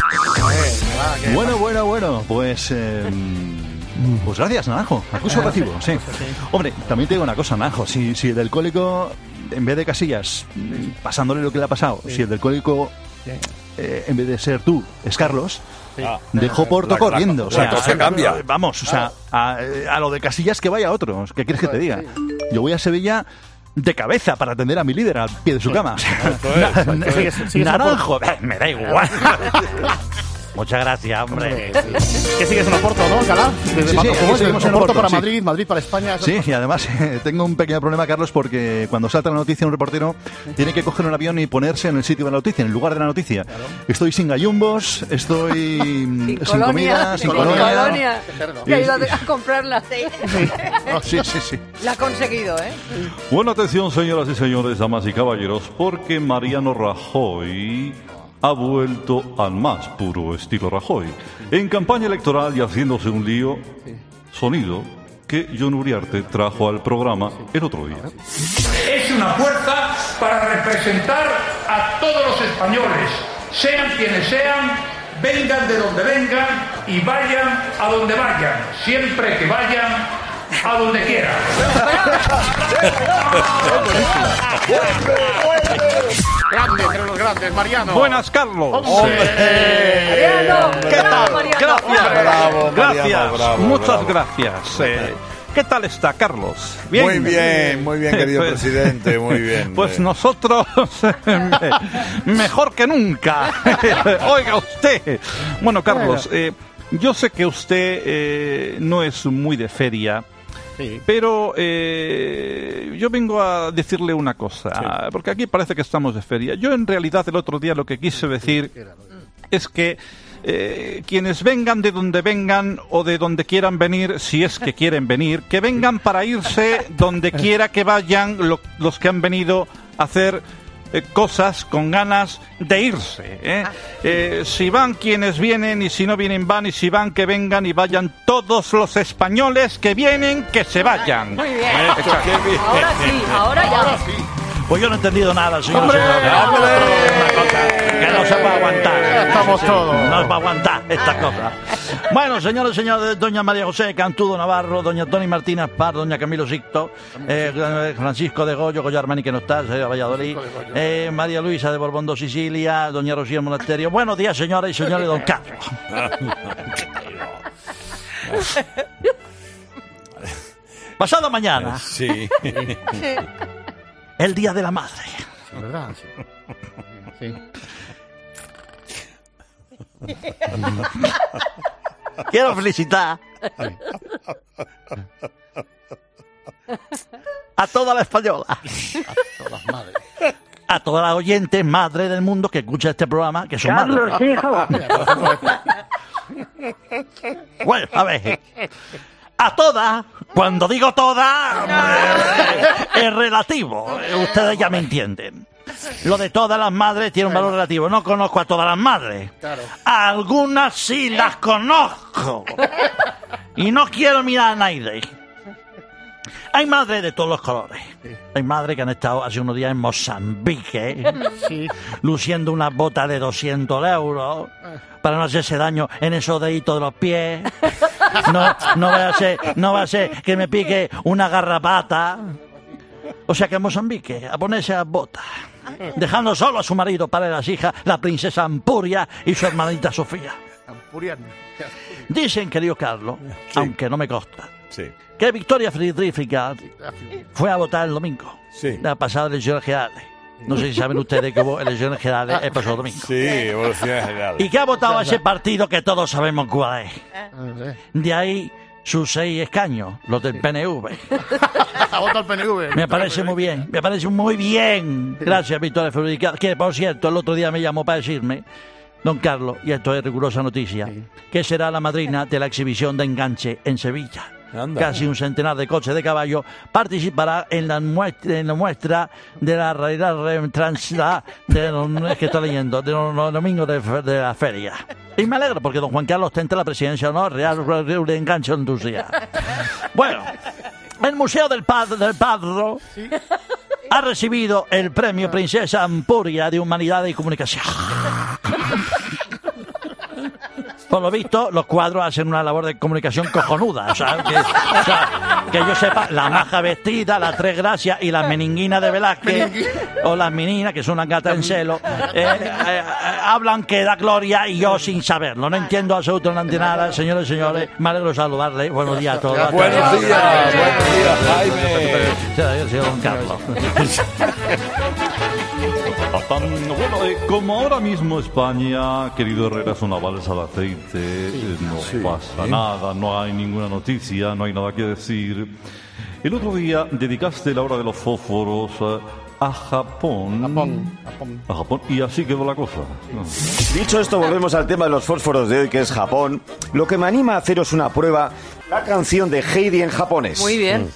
Speaker 6: Bueno, pues gracias, Naranjo. Acuso recibo, sí. Hombre, también te digo una cosa, Naranjo. Si el del cólico, en vez de Casillas, pasándole lo que le ha pasado, si el del cólico, en vez de ser tú, es Carlos, dejó Porto corriendo. O sea,
Speaker 15: la cosa cambia.
Speaker 6: Vamos, o sea, a lo de Casillas que vaya otro. ¿Qué quieres que te diga? Yo voy a Sevilla de cabeza para atender a mi líder al pie de su cama. Naranjo, me da igual. Muchas gracias, hombre.
Speaker 2: Que sigues en Oporto, ¿no, Alcalá?
Speaker 6: Seguimos en
Speaker 2: Oporto para
Speaker 6: sí.
Speaker 2: Madrid para España.
Speaker 6: Sí, y además tengo un pequeño problema, Carlos, porque cuando salta la noticia un reportero tiene que coger un avión y ponerse en el sitio de la noticia, en el lugar de la noticia. Claro. Estoy sin gallumbos, estoy sin comida, sin colonia.
Speaker 17: Y ha ido a comprarla.
Speaker 6: Sí.
Speaker 17: La ha conseguido, ¿eh?
Speaker 5: Buena atención, señoras y señores, damas y caballeros, porque Mariano Rajoy ha vuelto al más puro estilo Rajoy. En campaña electoral y haciéndose un lío, sonido que John Uriarte trajo al programa el otro día.
Speaker 19: Es una fuerza para representar a todos los españoles, sean quienes sean, vengan de donde vengan y vayan a donde vayan, siempre que vayan a donde quieran.
Speaker 2: Grande entre los grandes, Mariano.
Speaker 5: Buenas, Carlos.
Speaker 17: Mariano,
Speaker 5: ¿qué tal?
Speaker 17: Mariano.
Speaker 5: Gracias. Muchas gracias. ¿Qué tal está, Carlos?
Speaker 15: ¿Bien? Muy bien, querido presidente, muy bien.
Speaker 5: Pues nosotros mejor que nunca. Oiga usted. Bueno, Carlos, yo sé que usted no es muy de feria. Sí. Pero yo vengo a decirle una cosa, porque aquí parece que estamos de feria. Yo en realidad el otro día lo que quise decir es que quienes vengan de donde vengan o de donde quieran venir, si es que quieren venir, que vengan para irse donde quiera que vayan los que han venido a hacer cosas con ganas de irse. Si van quienes vienen y si no vienen van, y si van que vengan y vayan todos los españoles que vienen, que se vayan.
Speaker 17: Muy bien. Ahora ya.
Speaker 6: Pues yo no he entendido nada, señor.
Speaker 5: no se va a aguantar.
Speaker 2: Ya estamos todos.
Speaker 5: No se va a aguantar estas cosas. Bueno, señores y señores, doña María José Cantudo Navarro, doña Toni Martínez Par, doña Camilo Sicto, Francisco de Goyo Armani, que no está, señora Valladolid, María Luisa de Borbón de Sicilia, doña Rocío Monasterio. Buenos días, señoras y señores, don Carlos. Pasado mañana.
Speaker 15: Sí.
Speaker 5: El Día de la Madre.
Speaker 2: ¿Verdad? Sí.
Speaker 5: Quiero felicitar a toda la española, a todas las oyentes madres del mundo que escuchan este programa, que son
Speaker 20: Carlos,
Speaker 5: madres.
Speaker 20: hijo.
Speaker 5: Bueno, a ver, a todas, cuando digo todas, es relativo, ustedes ya me entienden. Lo de todas las madres tiene un valor relativo. No conozco a todas las madres.
Speaker 2: Claro.
Speaker 5: A algunas sí las conozco. Y no quiero mirar a nadie. Hay madres de todos los colores. Hay madres que han estado hace unos días en Mozambique, luciendo unas botas de 200 euros para no hacerse daño en esos deditos de los pies. No va a ser que me pique una garrapata. O sea que en Mozambique, a ponerse las botas, dejando solo a su marido para las hijas, la princesa Ampuria y su hermanita Sofía. Dicen, querido Carlos, aunque no me consta, que Victoria Friedrichshafen fue a votar el domingo, la pasada elecciones generales. No sé si saben ustedes que hubo elecciones generales el pasado domingo.
Speaker 15: Sí, elecciones generales.
Speaker 5: Y que ha votado a ese partido que todos sabemos cuál es. De ahí sus 6 escaños, los del PNV.
Speaker 2: Ha votado el PNV.
Speaker 5: Me parece muy bien, me parece muy bien. Gracias, Victoria Friedrichshafen, que por cierto, el otro día me llamó para decirme, don Carlos, y esto es rigurosa noticia, que será la madrina de la exhibición de enganche en Sevilla.
Speaker 15: Anda.
Speaker 5: Casi un centenar de coches de caballo participará en la muestra de la realidad que estoy leyendo, de los domingos de la feria. Y me alegro porque don Juan Carlos tenta la presidencia, ¿no? Real de enganche en Andalucía. Bueno, el Museo del Prado ha recibido el premio Princesa Ampuria de Humanidad y Comunicación. Por lo visto, los cuadros hacen una labor de comunicación cojonuda. O sea, que yo sepa, la maja vestida, las tres gracias y las meninguinas de Velázquez, o las meninas, que son una gata en celo, hablan que da gloria y yo sin saberlo. No entiendo absolutamente nada, señores y señores. Me alegro de saludarles. Buenos días a todos.
Speaker 15: Buenos días, Jaime.
Speaker 5: Señor don Carlos.
Speaker 6: Bueno, como ahora mismo España, querido Herrera, es una balsa de aceite, no pasa nada, no hay ninguna noticia, no hay nada que decir. El otro día dedicaste la hora de los fósforos a Japón. A Japón. Y así quedó la cosa.
Speaker 21: Dicho esto, volvemos al tema de los fósforos de hoy, que es Japón. Lo que me anima a haceros una prueba, la canción de Heidi en japonés.
Speaker 17: Muy bien.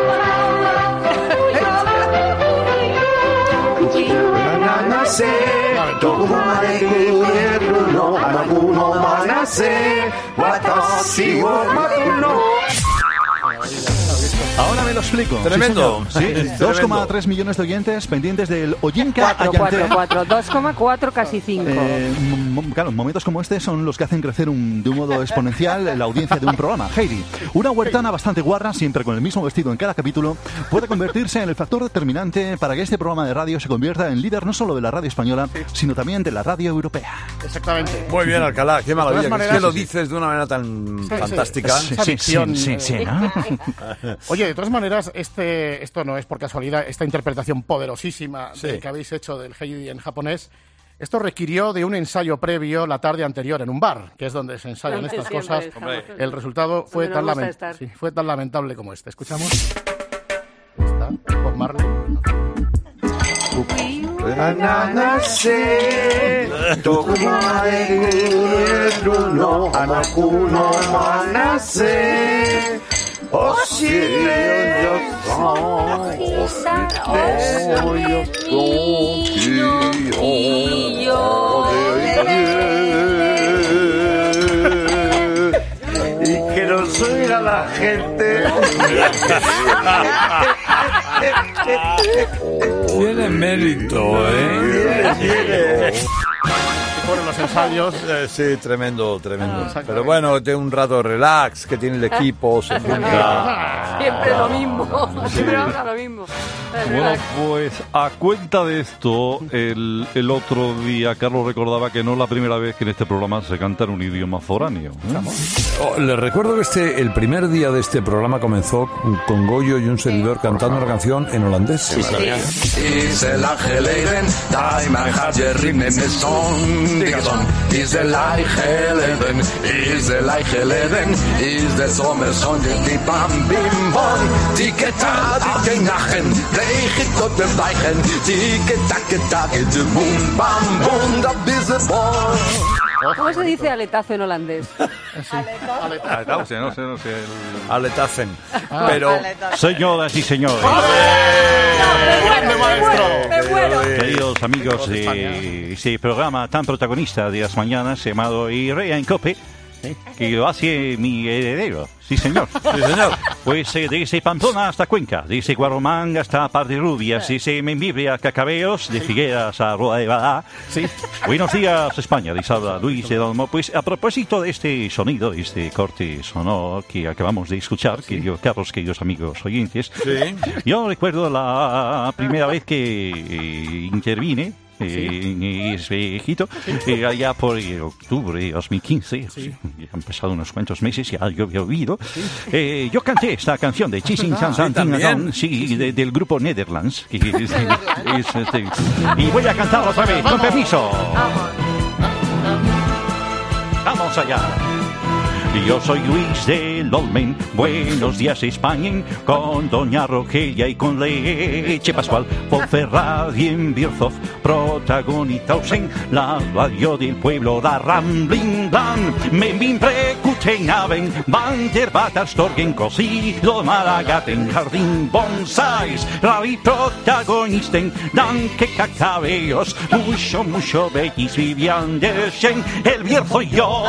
Speaker 2: Ahora me lo explico.
Speaker 15: Tremendo.
Speaker 2: Sí, 2,3 millones de oyentes pendientes del Oyinka Ayante.
Speaker 17: 2,4, casi 5.
Speaker 2: Claro, momentos como este son los que hacen crecer de un modo exponencial la audiencia de un programa. Heidi, una huertana bastante guarra, siempre con el mismo vestido en cada capítulo, puede convertirse en el factor determinante para que este programa de radio se convierta en líder no solo de la radio española, sino también de la radio europea.
Speaker 15: Exactamente. Muy bien, Alcalá, qué maravilla. Es que lo dices de una manera tan fantástica.
Speaker 2: Sí, ¿no? Oye, de todas maneras, esto no es por casualidad, esta interpretación poderosísima que habéis hecho del Heidi en japonés. Esto requirió de un ensayo previo la tarde anterior en un bar, que es donde se ensayan estas cosas. El resultado fue tan lamentable como este. ¿Escuchamos? Está Bob Marley.
Speaker 21: Y que nos oiga la gente.
Speaker 15: Tiene mérito, ¿eh?
Speaker 21: Tiene.
Speaker 2: fueron los ensayos.
Speaker 15: Sí, tremendo. Pero bueno, tiene un rato relax, que tiene el equipo, se junta.
Speaker 17: Siempre lo mismo. Siempre habla lo mismo.
Speaker 5: Bueno, pues a cuenta de esto, el otro día Carlos recordaba que no es la primera vez que en este programa se canta en un idioma foráneo.
Speaker 15: Les recuerdo que el primer día de este programa comenzó con Goyo y un servidor cantando una canción en holandés.
Speaker 20: Sí, Diese lache leben, da mein Herz rimme son, diese lache leben, is de sommer son die bam bim bon, die geta die nachen, regen tot de weichen, die geta de boom bam boom, da bisse bon.
Speaker 17: ¿Cómo se dice aletazo en holandés?
Speaker 5: Aletazo, no sé.
Speaker 15: Aletafen. Pero,
Speaker 5: señoras y señores.
Speaker 17: Me muero.
Speaker 5: Queridos amigos de este programa tan protagonista de las mañanas llamado Herrera en Cope, que lo hace mi heredero. Sí, señor. Pues desde Pamplona hasta Cuenca, desde Guarromán hasta Par de Rubias, desde Membibre a Cacabeos, de Figueras a Roda de Badá. Sí. Buenos días, España, les habla Luis del Olmo. Pues a propósito de este sonido, de este corte sonoro que acabamos de escuchar, queridos Carlos, queridos amigos oyentes, yo recuerdo la primera vez que intervine en Espejito, allá por octubre de 2015, han pasado unos cuantos meses, ya yo había oído. Yo canté esta canción de Chasing Sansantinadon, del grupo Netherlands, y voy a cantarla otra vez, con permiso. Vamos allá. Yo soy Luis del Olmen, buenos días España, con doña Rogelia y con Leche Pascual, Ponferrad y en Bierzoff, protagonizados en la radio del pueblo da Ramblingblan, Membin Precuten Van der Batastorgen, Cosido Malagaten, Jardín Bonsais, Rally protagonisten, Danke Cacabeos, mucho Betis, Vivian Derschen, el Bierzo y yo.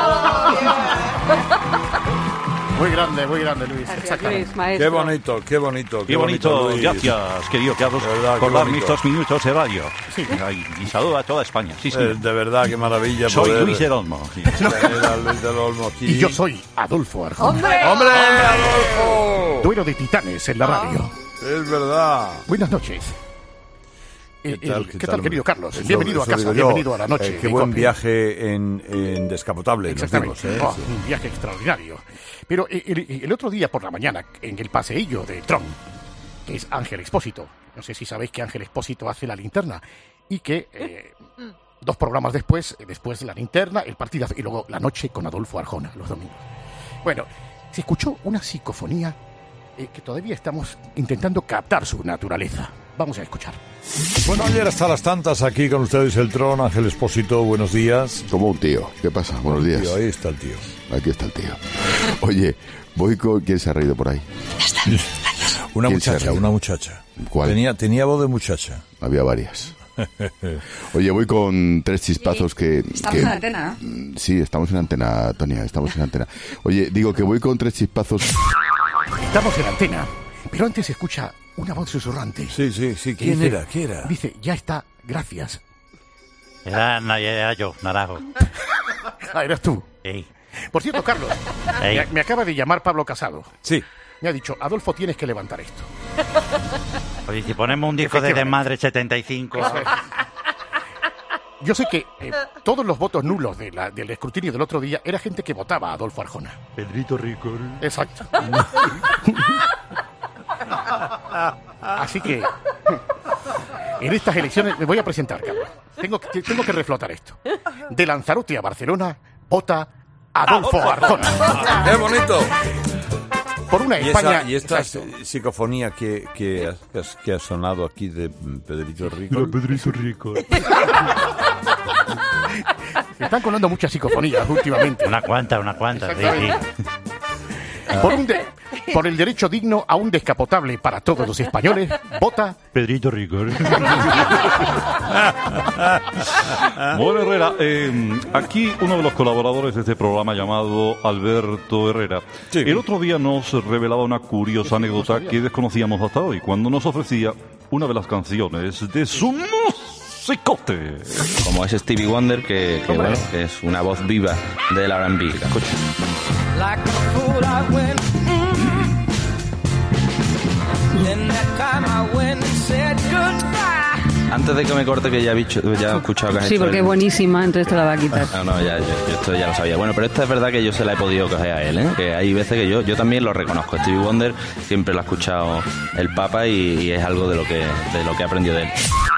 Speaker 2: Muy grande, Luis.
Speaker 15: Qué bonito.
Speaker 5: Luis. Gracias, querido Carlos, por darme estos minutos de radio. Sí. Y saludo a toda España. Sí,
Speaker 15: de verdad, qué maravilla.
Speaker 5: Soy Luis del Olmo.
Speaker 15: Luis del Olmo aquí.
Speaker 2: Y yo soy Adolfo Arjona.
Speaker 15: ¡Hombre, Adolfo!
Speaker 2: Duelo de titanes en la radio.
Speaker 15: Es verdad.
Speaker 2: Buenas noches. ¿Qué tal, querido Carlos? Bienvenido a casa, bienvenido a la noche.
Speaker 15: Qué buen viaje en descapotable.
Speaker 2: Exactamente. Un viaje extraordinario. Pero el otro día por la mañana, en el paseillo de Tron, que es Ángel Expósito, no sé si sabéis que Ángel Expósito hace La Linterna, y que 2 programas después La Linterna, el partido y luego La Noche con Adolfo Arjona, los domingos. Bueno, se escuchó una psicofonía que todavía estamos intentando captar su naturaleza. Vamos a escuchar.
Speaker 15: Bueno, ayer hasta las tantas aquí con ustedes el Tron, Ángel Expósito, buenos días.
Speaker 22: Como un tío, ¿qué pasa? Buenos días.
Speaker 15: Ahí está el tío.
Speaker 22: Aquí está el tío. Oye, voy con... ¿Quién se ha reído por ahí?
Speaker 15: Una muchacha.
Speaker 22: ¿Cuál?
Speaker 15: Tenía voz de muchacha.
Speaker 22: Había varias. Oye, voy con 3 chispazos que...
Speaker 17: Estamos en antena.
Speaker 22: Sí, estamos en antena, Tonia, estamos en antena. Oye, digo que voy con 3 chispazos...
Speaker 2: Estamos en antena, pero antes se escucha una voz susurrante.
Speaker 15: Sí. ¿Quién era?
Speaker 2: Dice, ya está, gracias.
Speaker 5: Era yo, Naranjo.
Speaker 2: Eras tú.
Speaker 5: Sí.
Speaker 2: Por cierto, Carlos, me acaba de llamar Pablo Casado.
Speaker 15: Sí.
Speaker 2: Me ha dicho, Adolfo, tienes que levantar esto.
Speaker 5: Oye, si ponemos un disco de Desmadre 75...
Speaker 2: Yo sé que todos los votos nulos del escrutinio del otro día era gente que votaba a Adolfo Arjona.
Speaker 5: Pedrito Rico.
Speaker 2: Exacto. Así que en estas elecciones me voy a presentar, Carlos. Tengo que reflotar esto. De Lanzarote a Barcelona, vota Adolfo Arjona.
Speaker 15: ¡Qué bonito!
Speaker 2: Por una España...
Speaker 15: Y esta psicofonía que ha sonado aquí de Pedrito Rico.
Speaker 5: Pedrito Rico.
Speaker 2: Se están colando muchas psicofonías últimamente.
Speaker 5: Una cuanta.
Speaker 2: Por el derecho digno a un descapotable para todos los españoles, vota
Speaker 5: Pedrito Rico. Bueno, Herrera, aquí uno de los colaboradores de este programa llamado Alberto Herrera, el otro día nos revelaba una curiosa anécdota que desconocíamos hasta hoy, cuando nos ofrecía una de las canciones de su musicote.
Speaker 4: Como es Stevie Wonder, que bueno, que es una voz viva del R&B. Escucha. Antes de que me corte, que ya he escuchado que has
Speaker 9: Sí,
Speaker 4: hecho
Speaker 9: porque es buenísima, entonces te la va a quitar.
Speaker 4: No, yo esto ya lo sabía. Bueno, pero esta es verdad que yo se la he podido coger a él, ¿eh? Que hay veces que yo también lo reconozco. Stevie Wonder siempre lo ha escuchado el Papa y es algo de lo que he aprendido de él.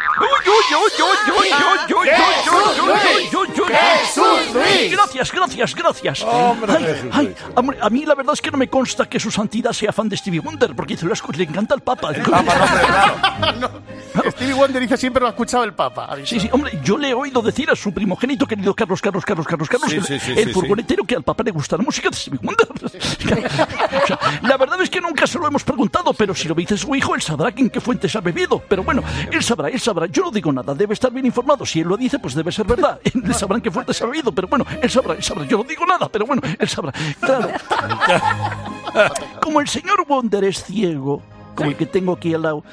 Speaker 23: Gracias. Hombre, a mí la verdad es que no me consta que su santidad sea fan de Stevie Wonder, porque le encanta el Papa.
Speaker 2: Stevie Wonder dice siempre lo ha escuchado el Papa.
Speaker 23: Sí, hombre, yo le he oído decir a su primogénito, querido Carlos, el furgonetero, que al Papa le gusta la música de Stevie Wonder. O sea, la verdad es que nunca se lo hemos preguntado, pero si lo dice su hijo, él sabrá en qué fuentes ha bebido. Pero bueno, él sabrá. Yo no digo nada, debe estar bien informado. Si él lo dice, pues debe ser verdad. Él sabrá en qué fuentes ha bebido, pero bueno, él sabrá. Yo no digo nada, pero bueno, él sabrá. Claro. Como el señor Wonder es ciego, como el que tengo aquí al lado,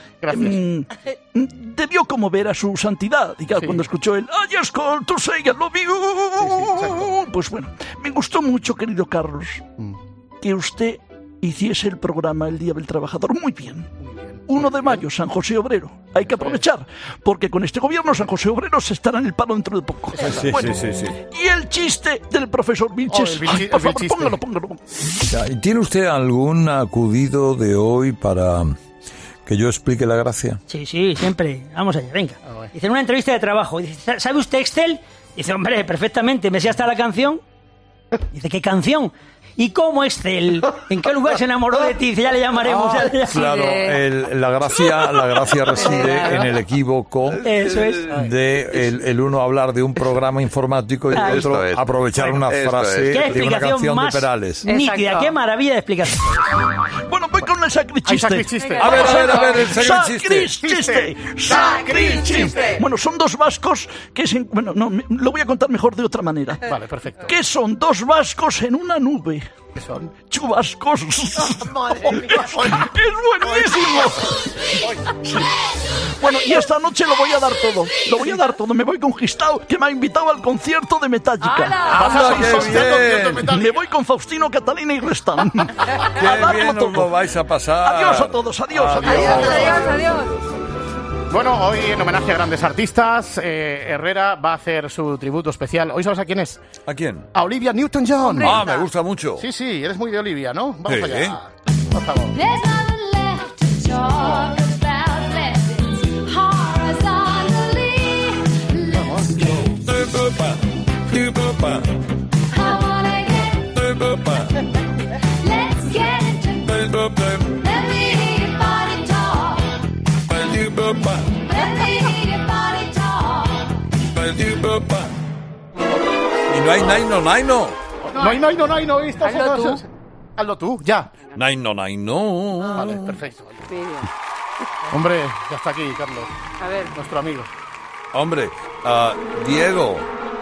Speaker 23: debió como ver a su santidad, digamos, cuando escuchó el I just called to say I love you. Pues bueno, me gustó mucho, querido Carlos, que usted hiciese el programa El Día del Trabajador muy bien. 1 de mayo, San José Obrero. Hay que aprovechar, porque con este gobierno San José Obrero se estará en el paro dentro de poco.
Speaker 15: Sí.
Speaker 23: Y el chiste del profesor Vilches. Por favor, póngalo.
Speaker 15: ¿Tiene usted algún acudido de hoy para que yo explique la gracia?
Speaker 24: Sí, siempre. Vamos allá, venga. Dice, en una entrevista de trabajo, dice, ¿sabe usted Excel? Dice, hombre, perfectamente, ¿me sé hasta la canción? Dice, ¿qué canción? ¿Y cómo Excel? ¿En qué lugar se enamoró de ti? Dice, ya le llamaremos.
Speaker 15: Claro, la gracia reside en el equívoco.
Speaker 24: Eso es.
Speaker 15: De el uno hablar de un programa informático y el otro aprovechar una frase de una canción de Perales.
Speaker 24: Nítida, qué maravilla de explicación.
Speaker 23: Bueno, voy con el sacrichiste.
Speaker 15: A ver, el sacrichiste.
Speaker 23: Sacrichiste. Bueno, son dos vascos que lo voy a contar mejor de otra manera.
Speaker 2: Vale, perfecto.
Speaker 23: Que son dos vascos en una nube.
Speaker 2: ¿Qué son?
Speaker 23: Chubascos.
Speaker 2: Madre mía.
Speaker 23: Es buenísimo. Bueno, y esta noche lo voy a dar todo. Me voy con Gistao, que me ha invitado al concierto de Metallica. Me voy con Faustino, Catalina y Restán.
Speaker 15: Qué bien os lo vais a pasar.
Speaker 23: Adiós a todos, adiós.
Speaker 2: Bueno, hoy en homenaje a grandes artistas, Herrera va a hacer su tributo especial. ¿Hoy sabes a quién es?
Speaker 15: ¿A quién?
Speaker 2: A Olivia Newton-John.
Speaker 15: Me gusta mucho.
Speaker 2: Sí, eres muy de Olivia, ¿no? Vamos
Speaker 15: sí.
Speaker 2: Allá. Por favor.
Speaker 15: Y no hay Naino.
Speaker 2: No hay no. Hazlo tú, ya.
Speaker 15: Naino.
Speaker 2: Vale, perfecto. Hombre, ya está aquí, Carlos.
Speaker 17: A ver.
Speaker 2: Nuestro amigo.
Speaker 15: Hombre, Diego.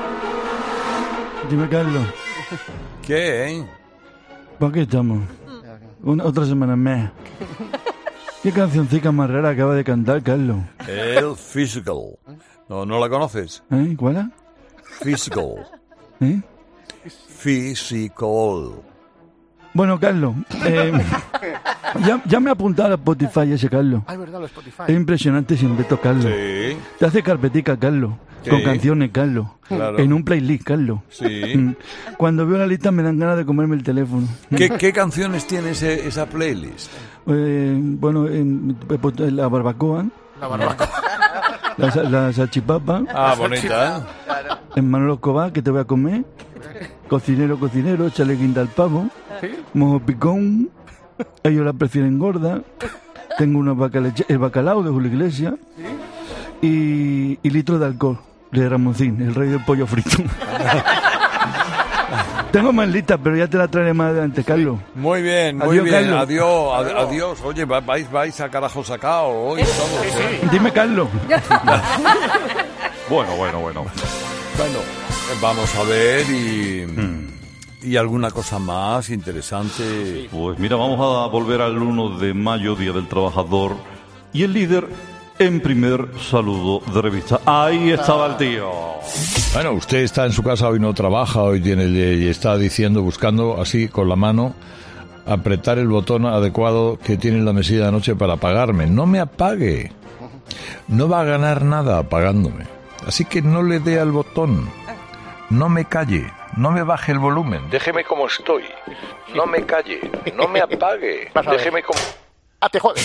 Speaker 25: Dime, Carlos.
Speaker 15: ¿Qué?
Speaker 25: ¿Por qué estamos? Otra semana más. ¿Qué cancioncita más rara acaba de cantar, Carlos?
Speaker 15: El Physical. ¿No la conoces?
Speaker 25: ¿Cuál es?
Speaker 15: Physical. Physical.
Speaker 25: Bueno, Carlos, ya me he apuntado a Spotify ese, Carlos.
Speaker 2: Es verdad, lo Spotify.
Speaker 25: Es impresionante siempre tocarlo.
Speaker 15: Sí.
Speaker 25: Te hace carpetica, Carlos. Sí. Con canciones, Carlos.
Speaker 15: Claro.
Speaker 25: En un playlist, Carlos.
Speaker 15: Sí.
Speaker 25: Cuando veo la lista me dan ganas de comerme el teléfono.
Speaker 15: ¿Qué canciones tiene esa playlist?
Speaker 25: Bueno, la barbacoa.
Speaker 2: La barbacoa.
Speaker 25: La salchipapa.
Speaker 15: Bonita.
Speaker 25: En Manolo Escobar, que te voy a comer. Cocinero, échale guinda al pavo.
Speaker 2: ¿Sí?
Speaker 25: Mojo picón. Ellos la prefieren gorda. Tengo una el bacalao de Julio Iglesias. ¿Sí? Y litro de alcohol de Ramoncín, el rey del pollo frito. Tengo más listas, pero ya te la traeré más adelante, Carlos.
Speaker 15: Muy bien,
Speaker 25: Carlos.
Speaker 15: Adiós. Oye, vais a carajo sacado hoy todos.
Speaker 25: Sí. Dime, Carlos.
Speaker 5: Bueno.
Speaker 15: Bueno, vamos a ver y alguna cosa más interesante.
Speaker 5: Pues mira, vamos a volver al 1 de mayo, Día del Trabajador. Y el líder en primer saludo de revista. Ahí estaba el tío.
Speaker 15: Bueno, usted está en su casa, hoy no trabaja, hoy tiene y está diciendo, buscando así con la mano, apretar el botón adecuado que tiene en la mesilla de noche para apagarme. No me apague. No va a ganar nada apagándome. Así que no le dé al botón. No me calle. No me baje el volumen. Déjeme como estoy. No me calle. No me apague. Déjeme como...
Speaker 2: ¡Ah, te jodes!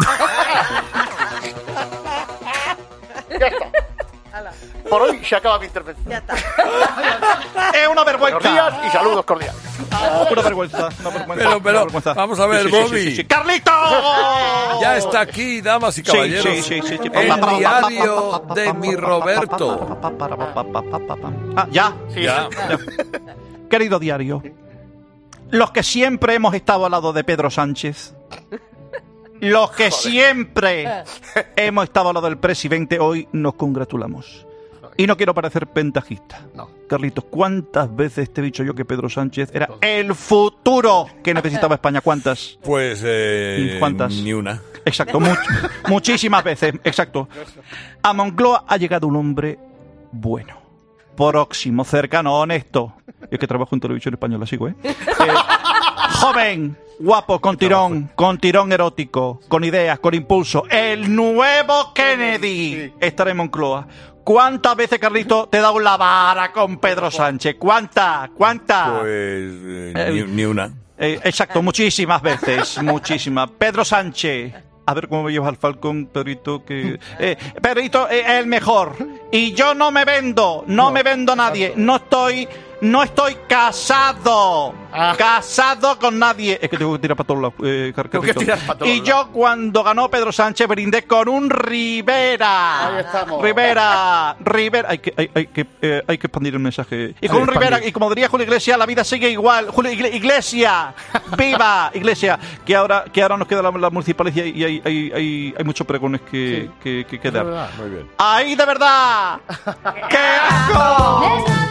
Speaker 2: Ya está. Por hoy se acaba mi intervención. Ya está. Es una vergüenza. Buenos días y saludos cordiales.
Speaker 5: Una vergüenza.
Speaker 15: Pero, vamos a ver, Bobby.
Speaker 2: Sí. ¡Carlito!
Speaker 15: Ya está aquí, damas y caballeros.
Speaker 5: Sí.
Speaker 15: El diario de mi Roberto.
Speaker 5: Ya. Querido diario, los que siempre hemos estado al lado de Pedro Sánchez, los que siempre hemos estado al lado del presidente, hoy nos congratulamos. Y no quiero parecer ventajista. No. Carlitos, ¿cuántas veces te he dicho yo que Pedro Sánchez era el futuro que necesitaba España? ¿Cuántas?
Speaker 15: Pues,
Speaker 5: ¿cuántas?
Speaker 15: Ni una.
Speaker 5: Exacto, muchísimas veces, exacto. A Moncloa ha llegado un hombre bueno, próximo, cercano, honesto. Es que trabajo en Televisión Española, sigo, joven, guapo, con tirón erótico, con ideas, con impulso. El nuevo Kennedy estará en Moncloa. ¿Cuántas veces, Carlito, te he dado la vara con Pedro Sánchez? ¿Cuántas?
Speaker 15: Pues ni una.
Speaker 5: Exacto, muchísimas veces, muchísimas. Pedro Sánchez. A ver cómo me llevas al Falcón, Pedrito, que... Pedrito es el mejor. Y yo no me vendo a nadie. No estoy casado. Casado con nadie. Es que tengo que tirar para todos lados, Carlito. Y yo, cuando ganó Pedro Sánchez, brindé con un Rivera.
Speaker 2: Ahí estamos.
Speaker 5: Rivera. Hay que expandir el mensaje. Y con un Rivera, y como diría Julio Iglesias, la vida sigue igual. Julio Iglesias, viva Iglesias. Que ahora nos queda la municipalidad y hay muchos pregones que dar.
Speaker 15: Muy bien.
Speaker 5: ¡Ahí de verdad! ¡Qué asco!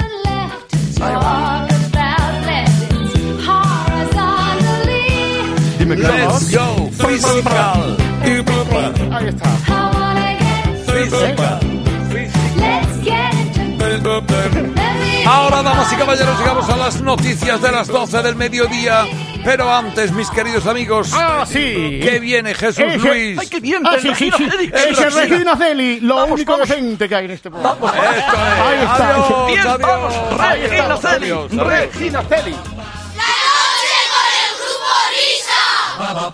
Speaker 15: Dime, let's go, physical.
Speaker 2: Ahí está.
Speaker 15: Ahora, damas y caballeros, llegamos a las noticias de las 12 del mediodía. Pero antes, mis queridos amigos,
Speaker 2: sí.
Speaker 15: Que viene Jesús Luis.
Speaker 23: ¡Ay, qué bien!
Speaker 2: Sí. Ese es Regina Celi, lo único decente que hay en este programa.
Speaker 15: Esto es.
Speaker 2: Ahí está.
Speaker 15: Adiós,
Speaker 23: Regina Celi.
Speaker 2: Regina Celi.
Speaker 20: ¡La noche con el Grupo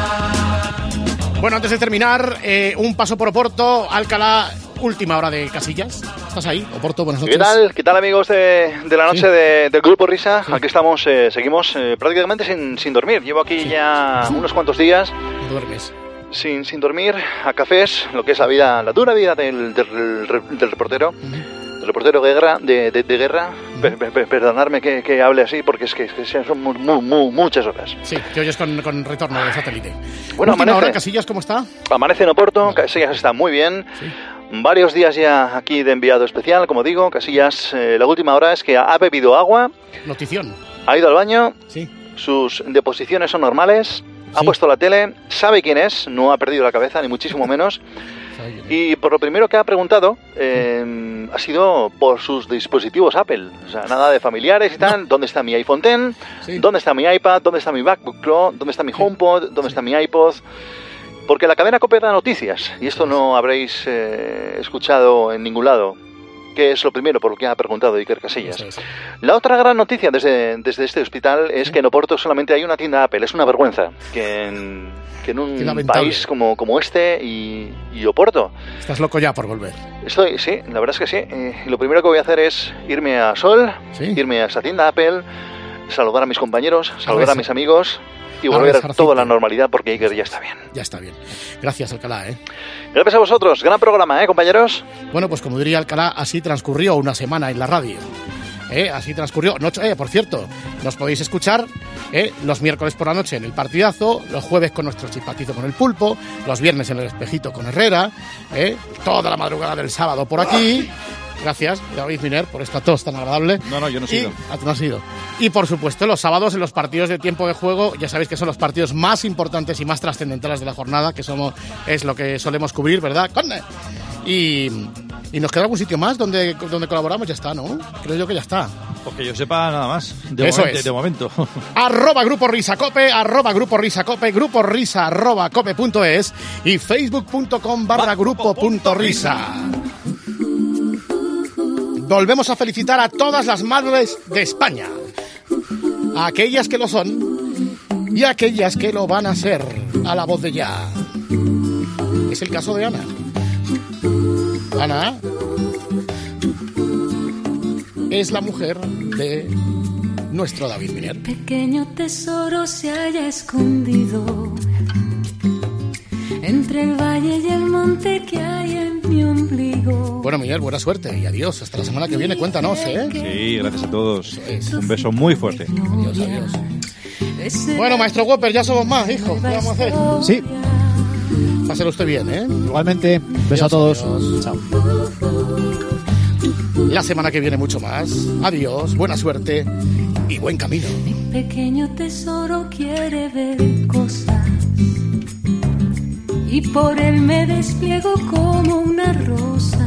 Speaker 20: Risa!
Speaker 2: Bueno, antes de terminar, un paso por Oporto, Alcalá, última hora de Casillas. ¿Estás ahí, Oporto? Buenas noches.
Speaker 7: ¿Qué tal amigos de la noche del Grupo Risa? Sí. Aquí estamos, seguimos prácticamente sin dormir. Llevo aquí ya unos cuantos días.
Speaker 2: ¿Duermes?
Speaker 7: Sin dormir, a cafés, lo que es la dura vida del reportero. El reportero de guerra, perdonadme que hable así, porque es que son muchas horas.
Speaker 2: Sí, te oyes con retorno de satélite.
Speaker 7: Bueno,
Speaker 2: amanece. Ahora, Casillas, ¿cómo está?
Speaker 7: Amanece en Oporto, Casillas está muy bien. Sí. Varios días ya aquí de enviado especial, como digo. Casillas, la última hora es que ha bebido agua.
Speaker 2: Notición.
Speaker 7: Ha ido al baño.
Speaker 2: Sí.
Speaker 7: Sus deposiciones son normales. Ha puesto la tele, sabe quién es, no ha perdido la cabeza, ni muchísimo menos. Y por lo primero que ha preguntado ha sido por sus dispositivos Apple. O sea, nada de familiares y tal. ¿Dónde está mi iPhone X? Sí. ¿Dónde está mi iPad? ¿Dónde está mi MacBook Pro? ¿Dónde está mi HomePod? ¿Dónde está mi iPod? Porque la cadena COPE da noticias. Y esto no habréis escuchado en ningún lado. Que es lo primero por lo que ha preguntado Iker Casillas. Sí. La otra gran noticia desde este hospital es que en Oporto solamente hay una tienda Apple. Es una vergüenza que en un país como este y Oporto.
Speaker 2: Estás loco ya por volver.
Speaker 7: Sí, la verdad es que sí. Lo primero que voy a hacer es irme a Sol, irme a esa tienda Apple, saludar a mis compañeros, saludar a mis amigos y volver a toda la normalidad porque Iker ya está bien.
Speaker 2: Ya está bien. Gracias, Alcalá,
Speaker 7: Gracias a vosotros. Gran programa, compañeros.
Speaker 2: Bueno, pues como diría Alcalá, así transcurrió una semana en la radio. Así transcurrió. Por cierto, nos podéis escuchar los miércoles por la noche en El Partidazo, los jueves con nuestro Chispatizo con el Pulpo, los viernes en El Espejito con Herrera, toda la madrugada del sábado por aquí. Gracias, David Miner, por esta tos tan agradable.
Speaker 6: No, yo no he sido.
Speaker 2: Tú no has ido. Y por supuesto, los sábados en los partidos de tiempo de juego, ya sabéis que son los partidos más importantes y más trascendentales de la jornada, que es lo que solemos cubrir, ¿verdad, Conde? Y nos queda algún sitio más donde colaboramos, ya está, ¿no? Creo yo que ya está.
Speaker 6: Porque yo sepa nada más. De momento.
Speaker 2: @Grupo Risa Cope, @Grupo Risa Cope, Grupo Risa @cope.es y facebook.com/grupo.risa. Volvemos a felicitar a todas las madres de España, a aquellas que lo son y a aquellas que lo van a ser, a la voz de ya. Es el caso de Ana. Ana es la mujer de nuestro David Miner.
Speaker 3: Pequeño tesoro se haya escondido entre el valle y el monte que hay en mi ombligo.
Speaker 2: Bueno, Miguel, buena suerte y adiós. Hasta la semana que viene, cuéntanos, ¿eh?
Speaker 6: Sí, gracias a todos. Un beso muy fuerte.
Speaker 2: Adiós. Bueno, maestro Whopper, ya somos más, hijo. ¿Qué vamos a hacer?
Speaker 8: Sí.
Speaker 2: Páselo usted bien, ¿eh?
Speaker 8: Igualmente. Beso a todos.
Speaker 2: Adiós.
Speaker 8: Chao.
Speaker 2: La semana que viene mucho más. Adiós, buena suerte y buen camino.
Speaker 3: Mi pequeño tesoro quiere ver cosas y por él me despliego como una rosa.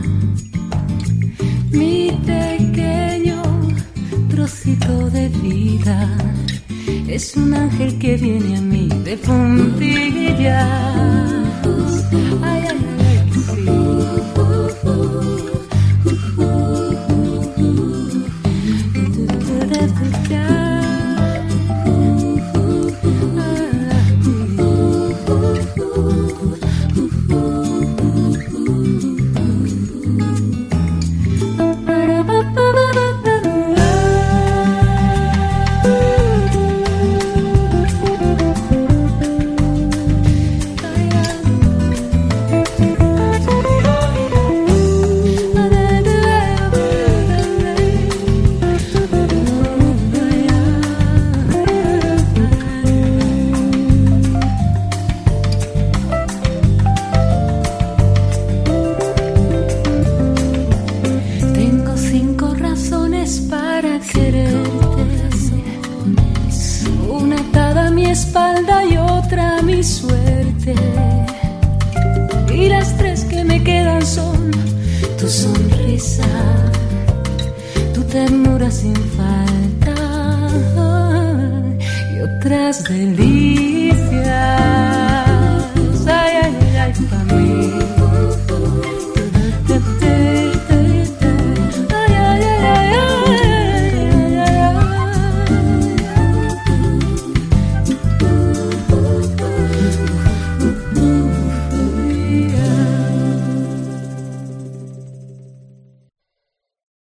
Speaker 3: Mi pequeño trocito de vida es un ángel que viene a mí de puntillas. Ay, ay, ay, sí. Y las tres que me quedan son tu sonrisa, tu ternura sin falta y otras delicias.